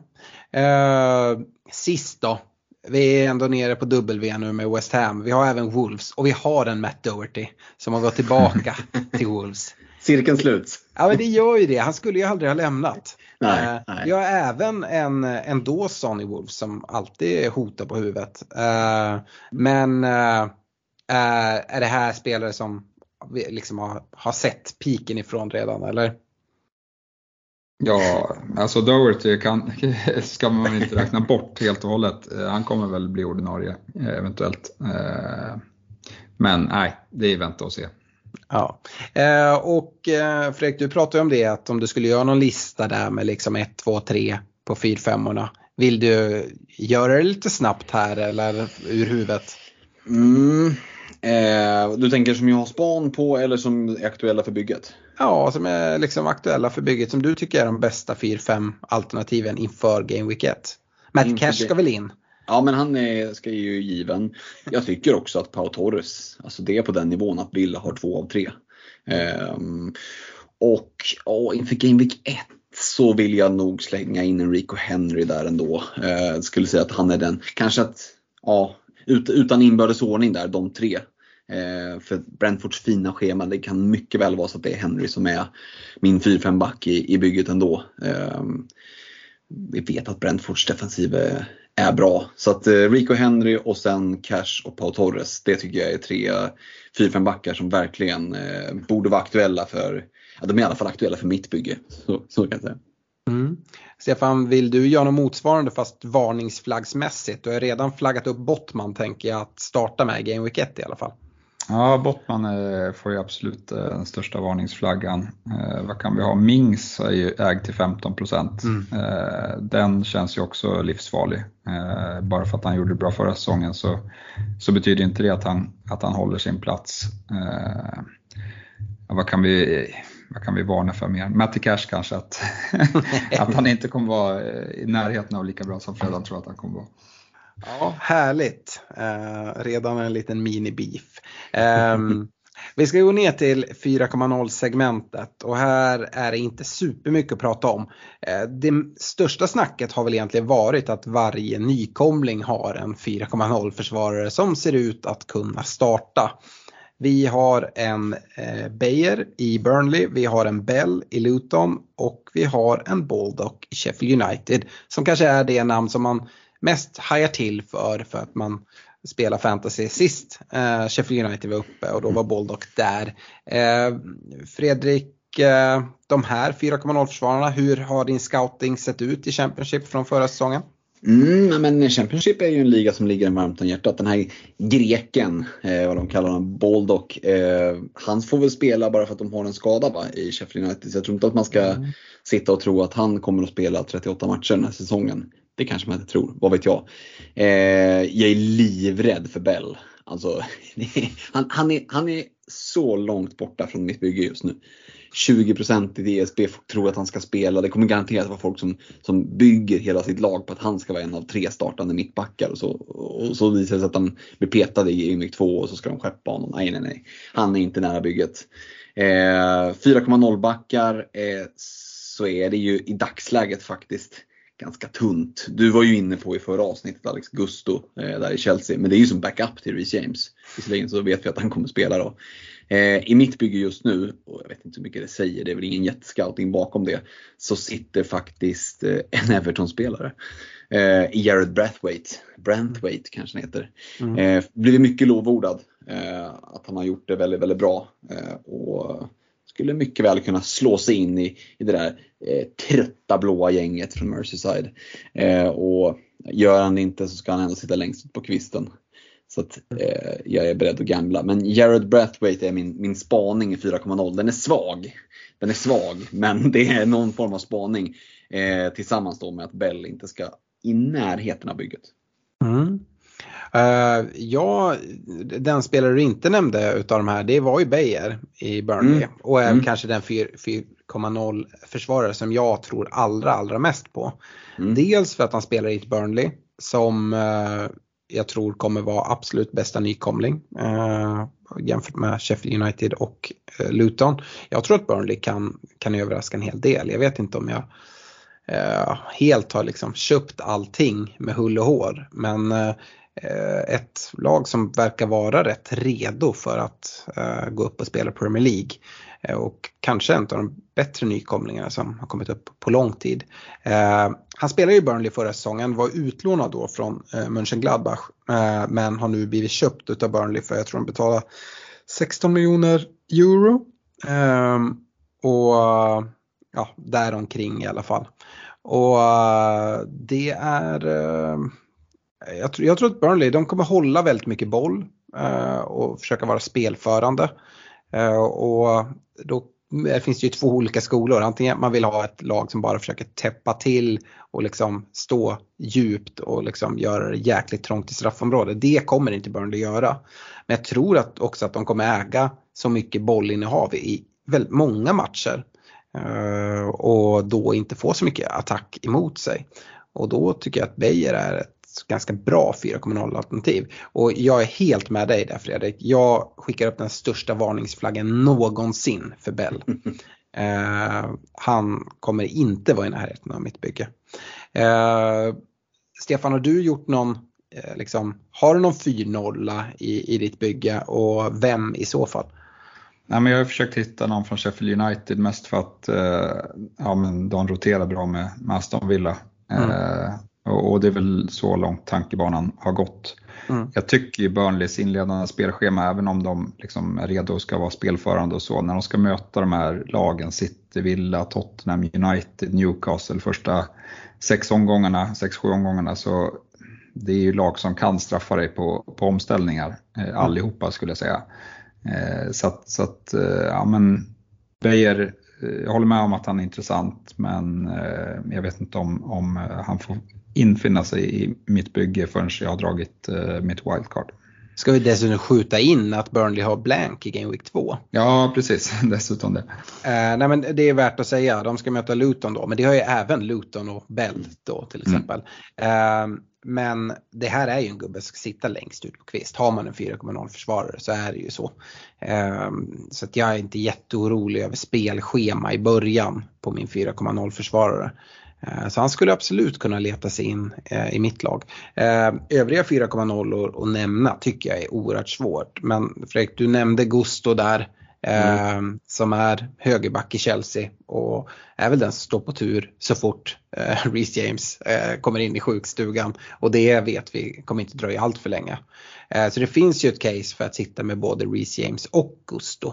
Eh, sist då. Vi är ändå nere på W nu med West Ham. Vi har även Wolves och vi har en Matt Doherty som har gått tillbaka till Wolves. Cirkeln sluts. Ja, men det gör ju det. Han skulle ju aldrig ha lämnat. Nej, eh, nej. Vi har även en, en Dawson i Wolves som alltid hotar på huvudet. Eh, men eh, är det här spelare som vi liksom har, har sett piken ifrån redan, eller? Ja, alltså Doherty kan, ska man inte räkna bort helt och hållet. Han kommer väl bli ordinarie eventuellt. Men nej, det är vänta och se. Ja, och Fredrik, du pratade ju om det, att om du skulle göra någon lista där med liksom ett, två, tre på fyra femmorna. Vill du göra det lite snabbt här eller ur huvudet? Mm. Eh, Du tänker som jag har span på eller som är aktuella för bygget? Ja, som är liksom aktuella för bygget, som du tycker är de bästa fyra fem alternativen inför Game Week ett. Matt Inför Cash ska game- väl in? Ja, men han är, ska ju given. Jag tycker också att Pau Torres, alltså det är på den nivån att Villa har två av tre. Ehm, och ja, inför Game Week ett så vill jag nog slänga in en Rico Henry där ändå. Ehm, skulle säga att han är den, kanske att, ja, ut, utan inbördes ordning där, de tre. Ehm, för Brentfords fina schema, det kan mycket väl vara så att det är Henry som är min fyra fem back i, i bygget ändå. Ehm, vi vet att Brentfords defensiv är är bra. Så att eh, Rico Henry och sen Cash och Pau Torres, det tycker jag är tre fyra fem backar som verkligen eh, borde vara aktuella för, ja, de är i alla fall aktuella för mitt bygge. Så, så kan jag säga. Mm. Stefan, vill du göra något motsvarande fast varningsflaggsmässigt? Du har redan flaggat upp Bottman, tänker jag, att starta med Game Week ett i alla fall. Ja, Bottman eh, får ju absolut eh, den största varningsflaggan. Eh, vad kan vi ha? Mings är ju ägd till femton procent. Mm. Eh, den känns ju också livsfarlig. Eh, bara för att han gjorde det bra förra säsongen så, så betyder inte det att han, att han håller sin plats. Eh, vad, kan vi, vad kan vi varna för mer? Matty Cash kanske, att, att han inte kommer vara i närheten av lika bra som Fredan tror att han kommer vara. Ja, härligt. Eh, redan en liten mini-beef. Eh, vi ska gå ner till fyra komma noll-segmentet och här är det inte supermycket att prata om. Eh, det största snacket har väl egentligen varit att varje nykomling har en fyra komma noll-försvarare som ser ut att kunna starta. Vi har en eh, Bayer i Burnley, vi har en Bell i Luton och vi har en Baldock i Sheffield United som kanske är det namn som man mest hajar till för för att man spelar fantasy sist. Eh, Sheffield United var uppe och då var Baldock där. Eh, Fredrik, eh, de här fyra komma noll-försvararna, hur har din scouting sett ut i Championship från förra säsongen? Mm, men Championship är ju en liga som ligger en varmt om hjärtat. Den här greken, eh, vad de kallar honom, Baldock, eh, han får väl spela bara för att de har en skada, va, i Sheffield United. Så jag tror inte att man ska mm. sitta och tro att han kommer att spela trettioåtta matcher den här säsongen. Det kanske man inte tror, vad vet jag. Eh, jag är livrädd för Bell. Alltså, han, han, är, han är så långt borta från mitt bygge just nu. tjugo procent i D S B tror att han ska spela. Det kommer garanterat vara folk som, som bygger hela sitt lag på att han ska vara en av tre startande mittbackar. Och så, och så visar det sig att han blir petad i Game Week två och så ska de skeppa honom. Nej, nej, nej. Han är inte nära bygget. Eh, fyra komma noll-backar eh, så är det ju i dagsläget faktiskt ganska tunt. Du var ju inne på i förra avsnittet Alex Gusto eh, där i Chelsea. Men det är ju som backup till Reece James. Visserligen så vet vi att han kommer spela då. Eh, I mitt bygge just nu, och jag vet inte hur mycket det säger, det är väl ingen jättescouting bakom det, så sitter faktiskt eh, en Everton-spelare. Eh, Jared Brathwaite. Brantwaite kanske han heter. Mm. Eh, blivit mycket lovordad. Eh, att han har gjort det väldigt, väldigt bra. Eh, och skulle mycket väl kunna slå sig in i, i det där eh, trötta blåa gänget från Merseyside. Eh, och gör han det inte så ska han ändå sitta längst ut på kvisten. Så att eh, jag är beredd att gambla. Men Jared Brathwaite är min, min spaning i fyra komma noll. Den är svag. Den är svag. Men det är någon form av spaning. Eh, tillsammans då med att Bell inte ska i närheten av bygget. Mm. Uh, ja, den spelare du inte nämnde utav de här, det var ju Bayer i Burnley. Mm. Och är mm. kanske den fyra komma noll försvarare som jag tror allra, allra mest på. Mm. Dels för att han spelar i ett Burnley som uh, jag tror kommer vara absolut bästa nykomling uh, jämfört med Sheffield United och uh, Luton. Jag tror att Burnley kan, kan överraska en hel del. Jag vet inte om jag uh, helt har liksom köpt allting med hull och hår. Men uh, ett lag som verkar vara rätt redo för att uh, gå upp och spela Premier League. Uh, och kanske en av de bättre nykomlingarna som har kommit upp på lång tid. Uh, han spelade i Burnley förra säsongen, var utlånad då från uh, Mönchengladbach. Uh, men har nu blivit köpt utav Burnley för jag tror de betalar sexton miljoner euro. Uh, och uh, ja, däromkring i alla fall. Och uh, det är... Uh, Jag tror, jag tror att Burnley, de kommer hålla väldigt mycket boll uh, och försöka vara spelförande. Uh, och då det finns ju två olika skolor. Antingen man vill ha ett lag som bara försöker täppa till och liksom stå djupt och liksom göra det jäkligt trångt i straffområdet. Det kommer inte Burnley göra. Men jag tror att också att de kommer äga så mycket bollinnehav i väldigt många matcher. Uh, och då inte få så mycket attack emot sig. Och då tycker jag att Beijer är ett ganska bra fyra komma noll alternativ. Och jag är helt med dig där, Fredrik. Jag skickar upp den största varningsflaggen någonsin för Bell. uh, Han kommer inte vara i närheten av mitt bygge. uh, Stefan, har du gjort någon uh, liksom, har du någon fyra noll i, i ditt bygge, och vem i så fall? Nej, men jag har försökt hitta någon från Sheffield United, mest för att uh, ja, men de roterar bra med, med Aston Villa. Mm. Uh, och det är väl så långt tankebanan har gått. Mm. Jag tycker ju Burnleys inledande spelschema, även om de liksom är redo och ska vara spelförande och så, när de ska möta de här lagen, City, Villa, Tottenham, United, Newcastle, första sex omgångarna, sex, sju omgångarna, så det är ju lag som kan straffa dig på, på omställningar, eh, allihopa skulle jag säga. Eh, så att, så att eh, ja men Beijer, jag håller med om att han är intressant, men eh, jag vet inte om, om han får infinna sig i mitt bygge förrän jag har dragit uh, mitt wildcard. Ska vi dessutom skjuta in att Burnley har blank i Game Week två? Ja, precis. Dessutom det. Uh, nej, men det är värt att säga. De ska möta Luton då. Men det har ju även Luton och Bell då till exempel. Mm. Uh, men det här är ju en gubbe som ska sitta längst ut på kvist. Har man en fyra komma noll försvarare så är det ju så. Uh, så att jag är inte jätteorolig över spelschema i början på min fyra komma noll försvarare. Så han skulle absolut kunna leta sig in eh, i mitt lag. Eh, övriga fyra komma noll att nämna tycker jag är oerhört svårt. Men Fredrik, du nämnde Gusto där eh, mm. som är högerback i Chelsea. Och är väl den som står på tur så fort eh, Reece James eh, kommer in i sjukstugan. Och det vet vi kommer inte dröja allt för länge. Eh, så det finns ju ett case för att sitta med både Reece James och Gusto.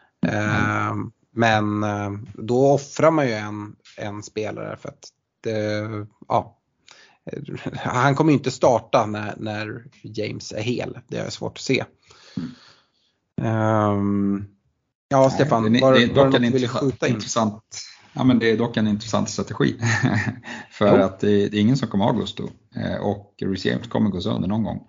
Eh, mm. Men eh, då offrar man ju en, en spelare för att det, ja, han kommer ju inte starta när, när James är hel. Det är svårt att se. Um, ja, Nej, Stefan, det, var, det är var dock det en vill skjuta in? Intressant, ja, men det är dock en intressant strategi. För oh. att det är, det är ingen som kommer ha Gusto. Och Reece James kommer gå sönder någon gång.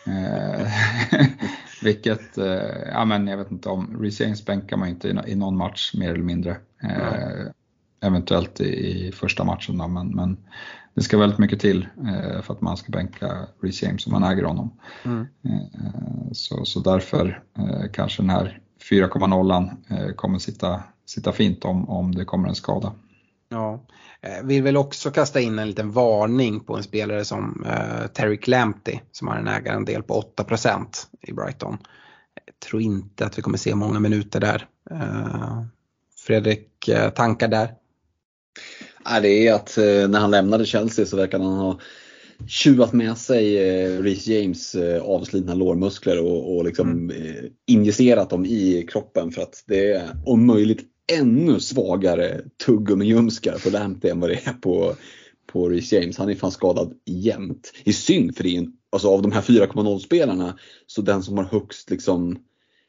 Vilket, ja men jag vet inte om Reece James bänkar man inte i, i någon match mer eller mindre. Mm. Eventuellt i, i första matchen då, men, men det ska väldigt mycket till eh, för att man ska bänka Reece James om man äger honom. Mm. Eh, så, så därför eh, kanske den här fyra komma noll eh, kommer sitta, sitta fint om, om det kommer en skada. Ja, eh, vill väl också kasta in en liten varning på en spelare som eh, Tariq Lamptey som har en ägarandel på åtta procent i Brighton. Jag tror inte att vi kommer se många minuter där. Eh, Fredrik, eh, tankar där? Ja, det är att eh, när han lämnade Chelsea så verkar han ha tjuvat med sig eh, Reece James eh, avslitna lårmuskler och, och liksom mm. eh, injicerat dem i kroppen, för att det är om möjligt ännu svagare tuggummi-ljumskar på Lamptey än vad det är på, på Reece James. Han är fan skadad jämt. Det är synd för det är en, alltså av de här fyra komma noll-spelarna så den som har högst liksom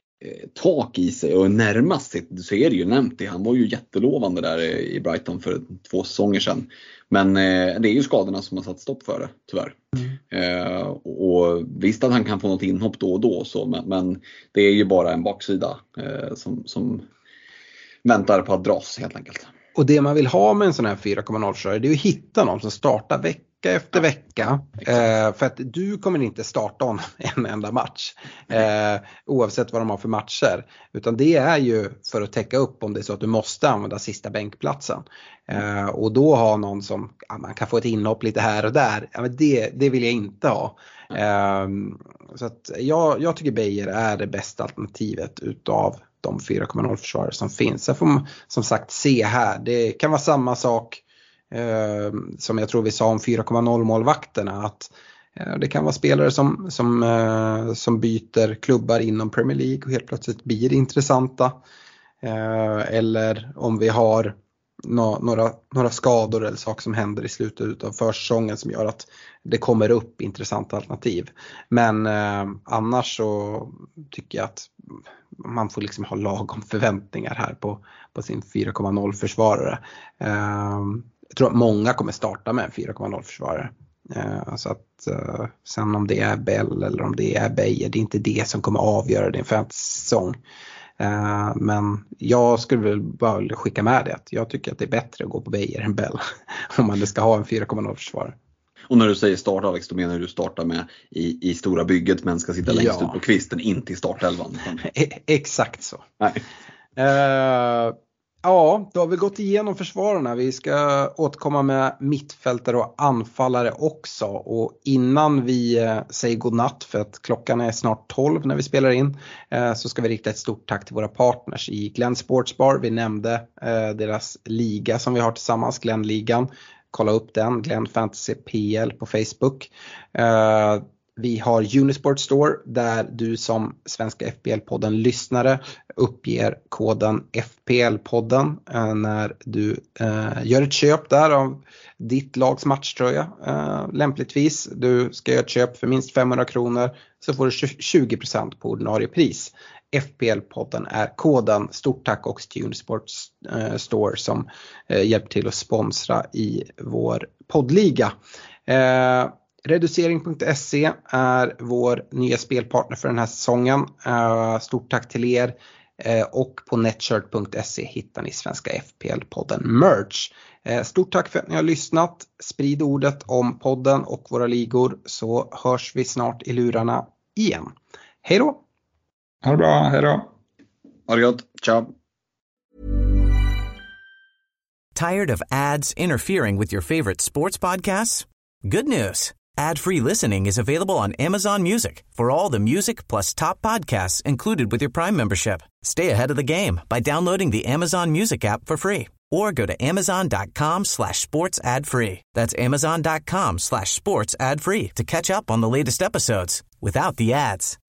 tak i sig och närmast så är det ju Lamptey. Han var ju jättelovande där i Brighton för två säsonger sedan. Men eh, det är ju skadorna som har satt stopp för det, tyvärr. Mm. Eh, och visst att han kan få något inhopp då och då så, men, men det är ju bara en baksida eh, som, som väntar på att dras helt enkelt. Och det man vill ha med en sån här fyra komma noll-körare, det är att hitta någon som startar vecka efter vecka. Eh, för att du kommer inte starta honom en enda match. Eh, oavsett vad de har för matcher. Utan det är ju för att täcka upp om det är så att du måste använda sista bänkplatsen. Eh, och då ha någon som ja, man kan få ett inhopp lite här och där. Ja, men det, det vill jag inte ha. Eh, så att jag, jag tycker Beijer är det bästa alternativet utav de fyra komma noll-försvarare som finns. Sen får man som sagt se här. Det kan vara samma sak eh, som jag tror vi sa om fyra komma noll-målvakterna. Att eh, det kan vara spelare som, som, eh, som byter klubbar inom Premier League och helt plötsligt blir intressanta. Eh, eller om vi har no, några, några skador eller saker som händer i slutet av försäsongen som gör att det kommer upp intressanta alternativ. Men eh, annars så tycker jag att man får liksom ha lagom förväntningar här på, på sin fyra komma noll försvarare. Eh, jag tror att många kommer starta med en fyra komma noll försvarare. Eh, så att eh, sen om det är Bell eller om det är Beijer, det är inte det som kommer avgöra din fantasy-säsong. Uh, men jag skulle väl bara skicka med det att jag tycker att det är bättre att gå på Beijer än Bell om man ska ha en fyra komma noll försvar. Och när du säger starta, Alex, då menar du starta med i, i stora bygget men ska sitta längst ja. ut på kvisten, inte i startelvan. E- exakt så. Nej. Uh, ja, då har vi gått igenom försvararna. Vi ska återkomma med mittfältare och anfallare också. Och innan vi uh, säger godnatt, för att klockan är snart tolv när vi spelar in, uh, så ska vi rikta ett stort tack till våra partners i Glenn Sportsbar. Vi nämnde uh, deras liga som vi har tillsammans, Glenn-ligan. Kolla upp den, Glenn Fantasy P L på Facebook. Uh, Vi har Unisport Store där du som Svenska F P L-podden lyssnare uppger koden F P L-podden eh, när du eh, gör ett köp där av ditt lags matchtröja. Eh, lämpligtvis, du ska göra ett köp för minst femhundra kronor så får du tjugo procent på ordinarie pris. F P L-podden är koden. Stort tack också till Unisport eh, Store som eh, hjälper till att sponsra i vår poddliga. Eh, Reducering punkt se är vår nya spelpartner för den här säsongen. Stort tack till er. Och på netshirt punkt se hittar ni Svenska F P L-podden merch. Stort tack för att ni har lyssnat. Sprid ordet om podden och våra ligor, så hörs vi snart i lurarna igen. Hej då! Ha det bra, hej då! Ha det gott, ciao! Tired of ads interfering with your favorite sports podcasts? Good news! Ad-free listening is available on Amazon Music for all the music plus top podcasts included with your Prime membership. Stay ahead of the game by downloading the Amazon Music app for free or go to amazon.com slash sports ad free. That's amazon.com slash sports ad free to catch up on the latest episodes without the ads.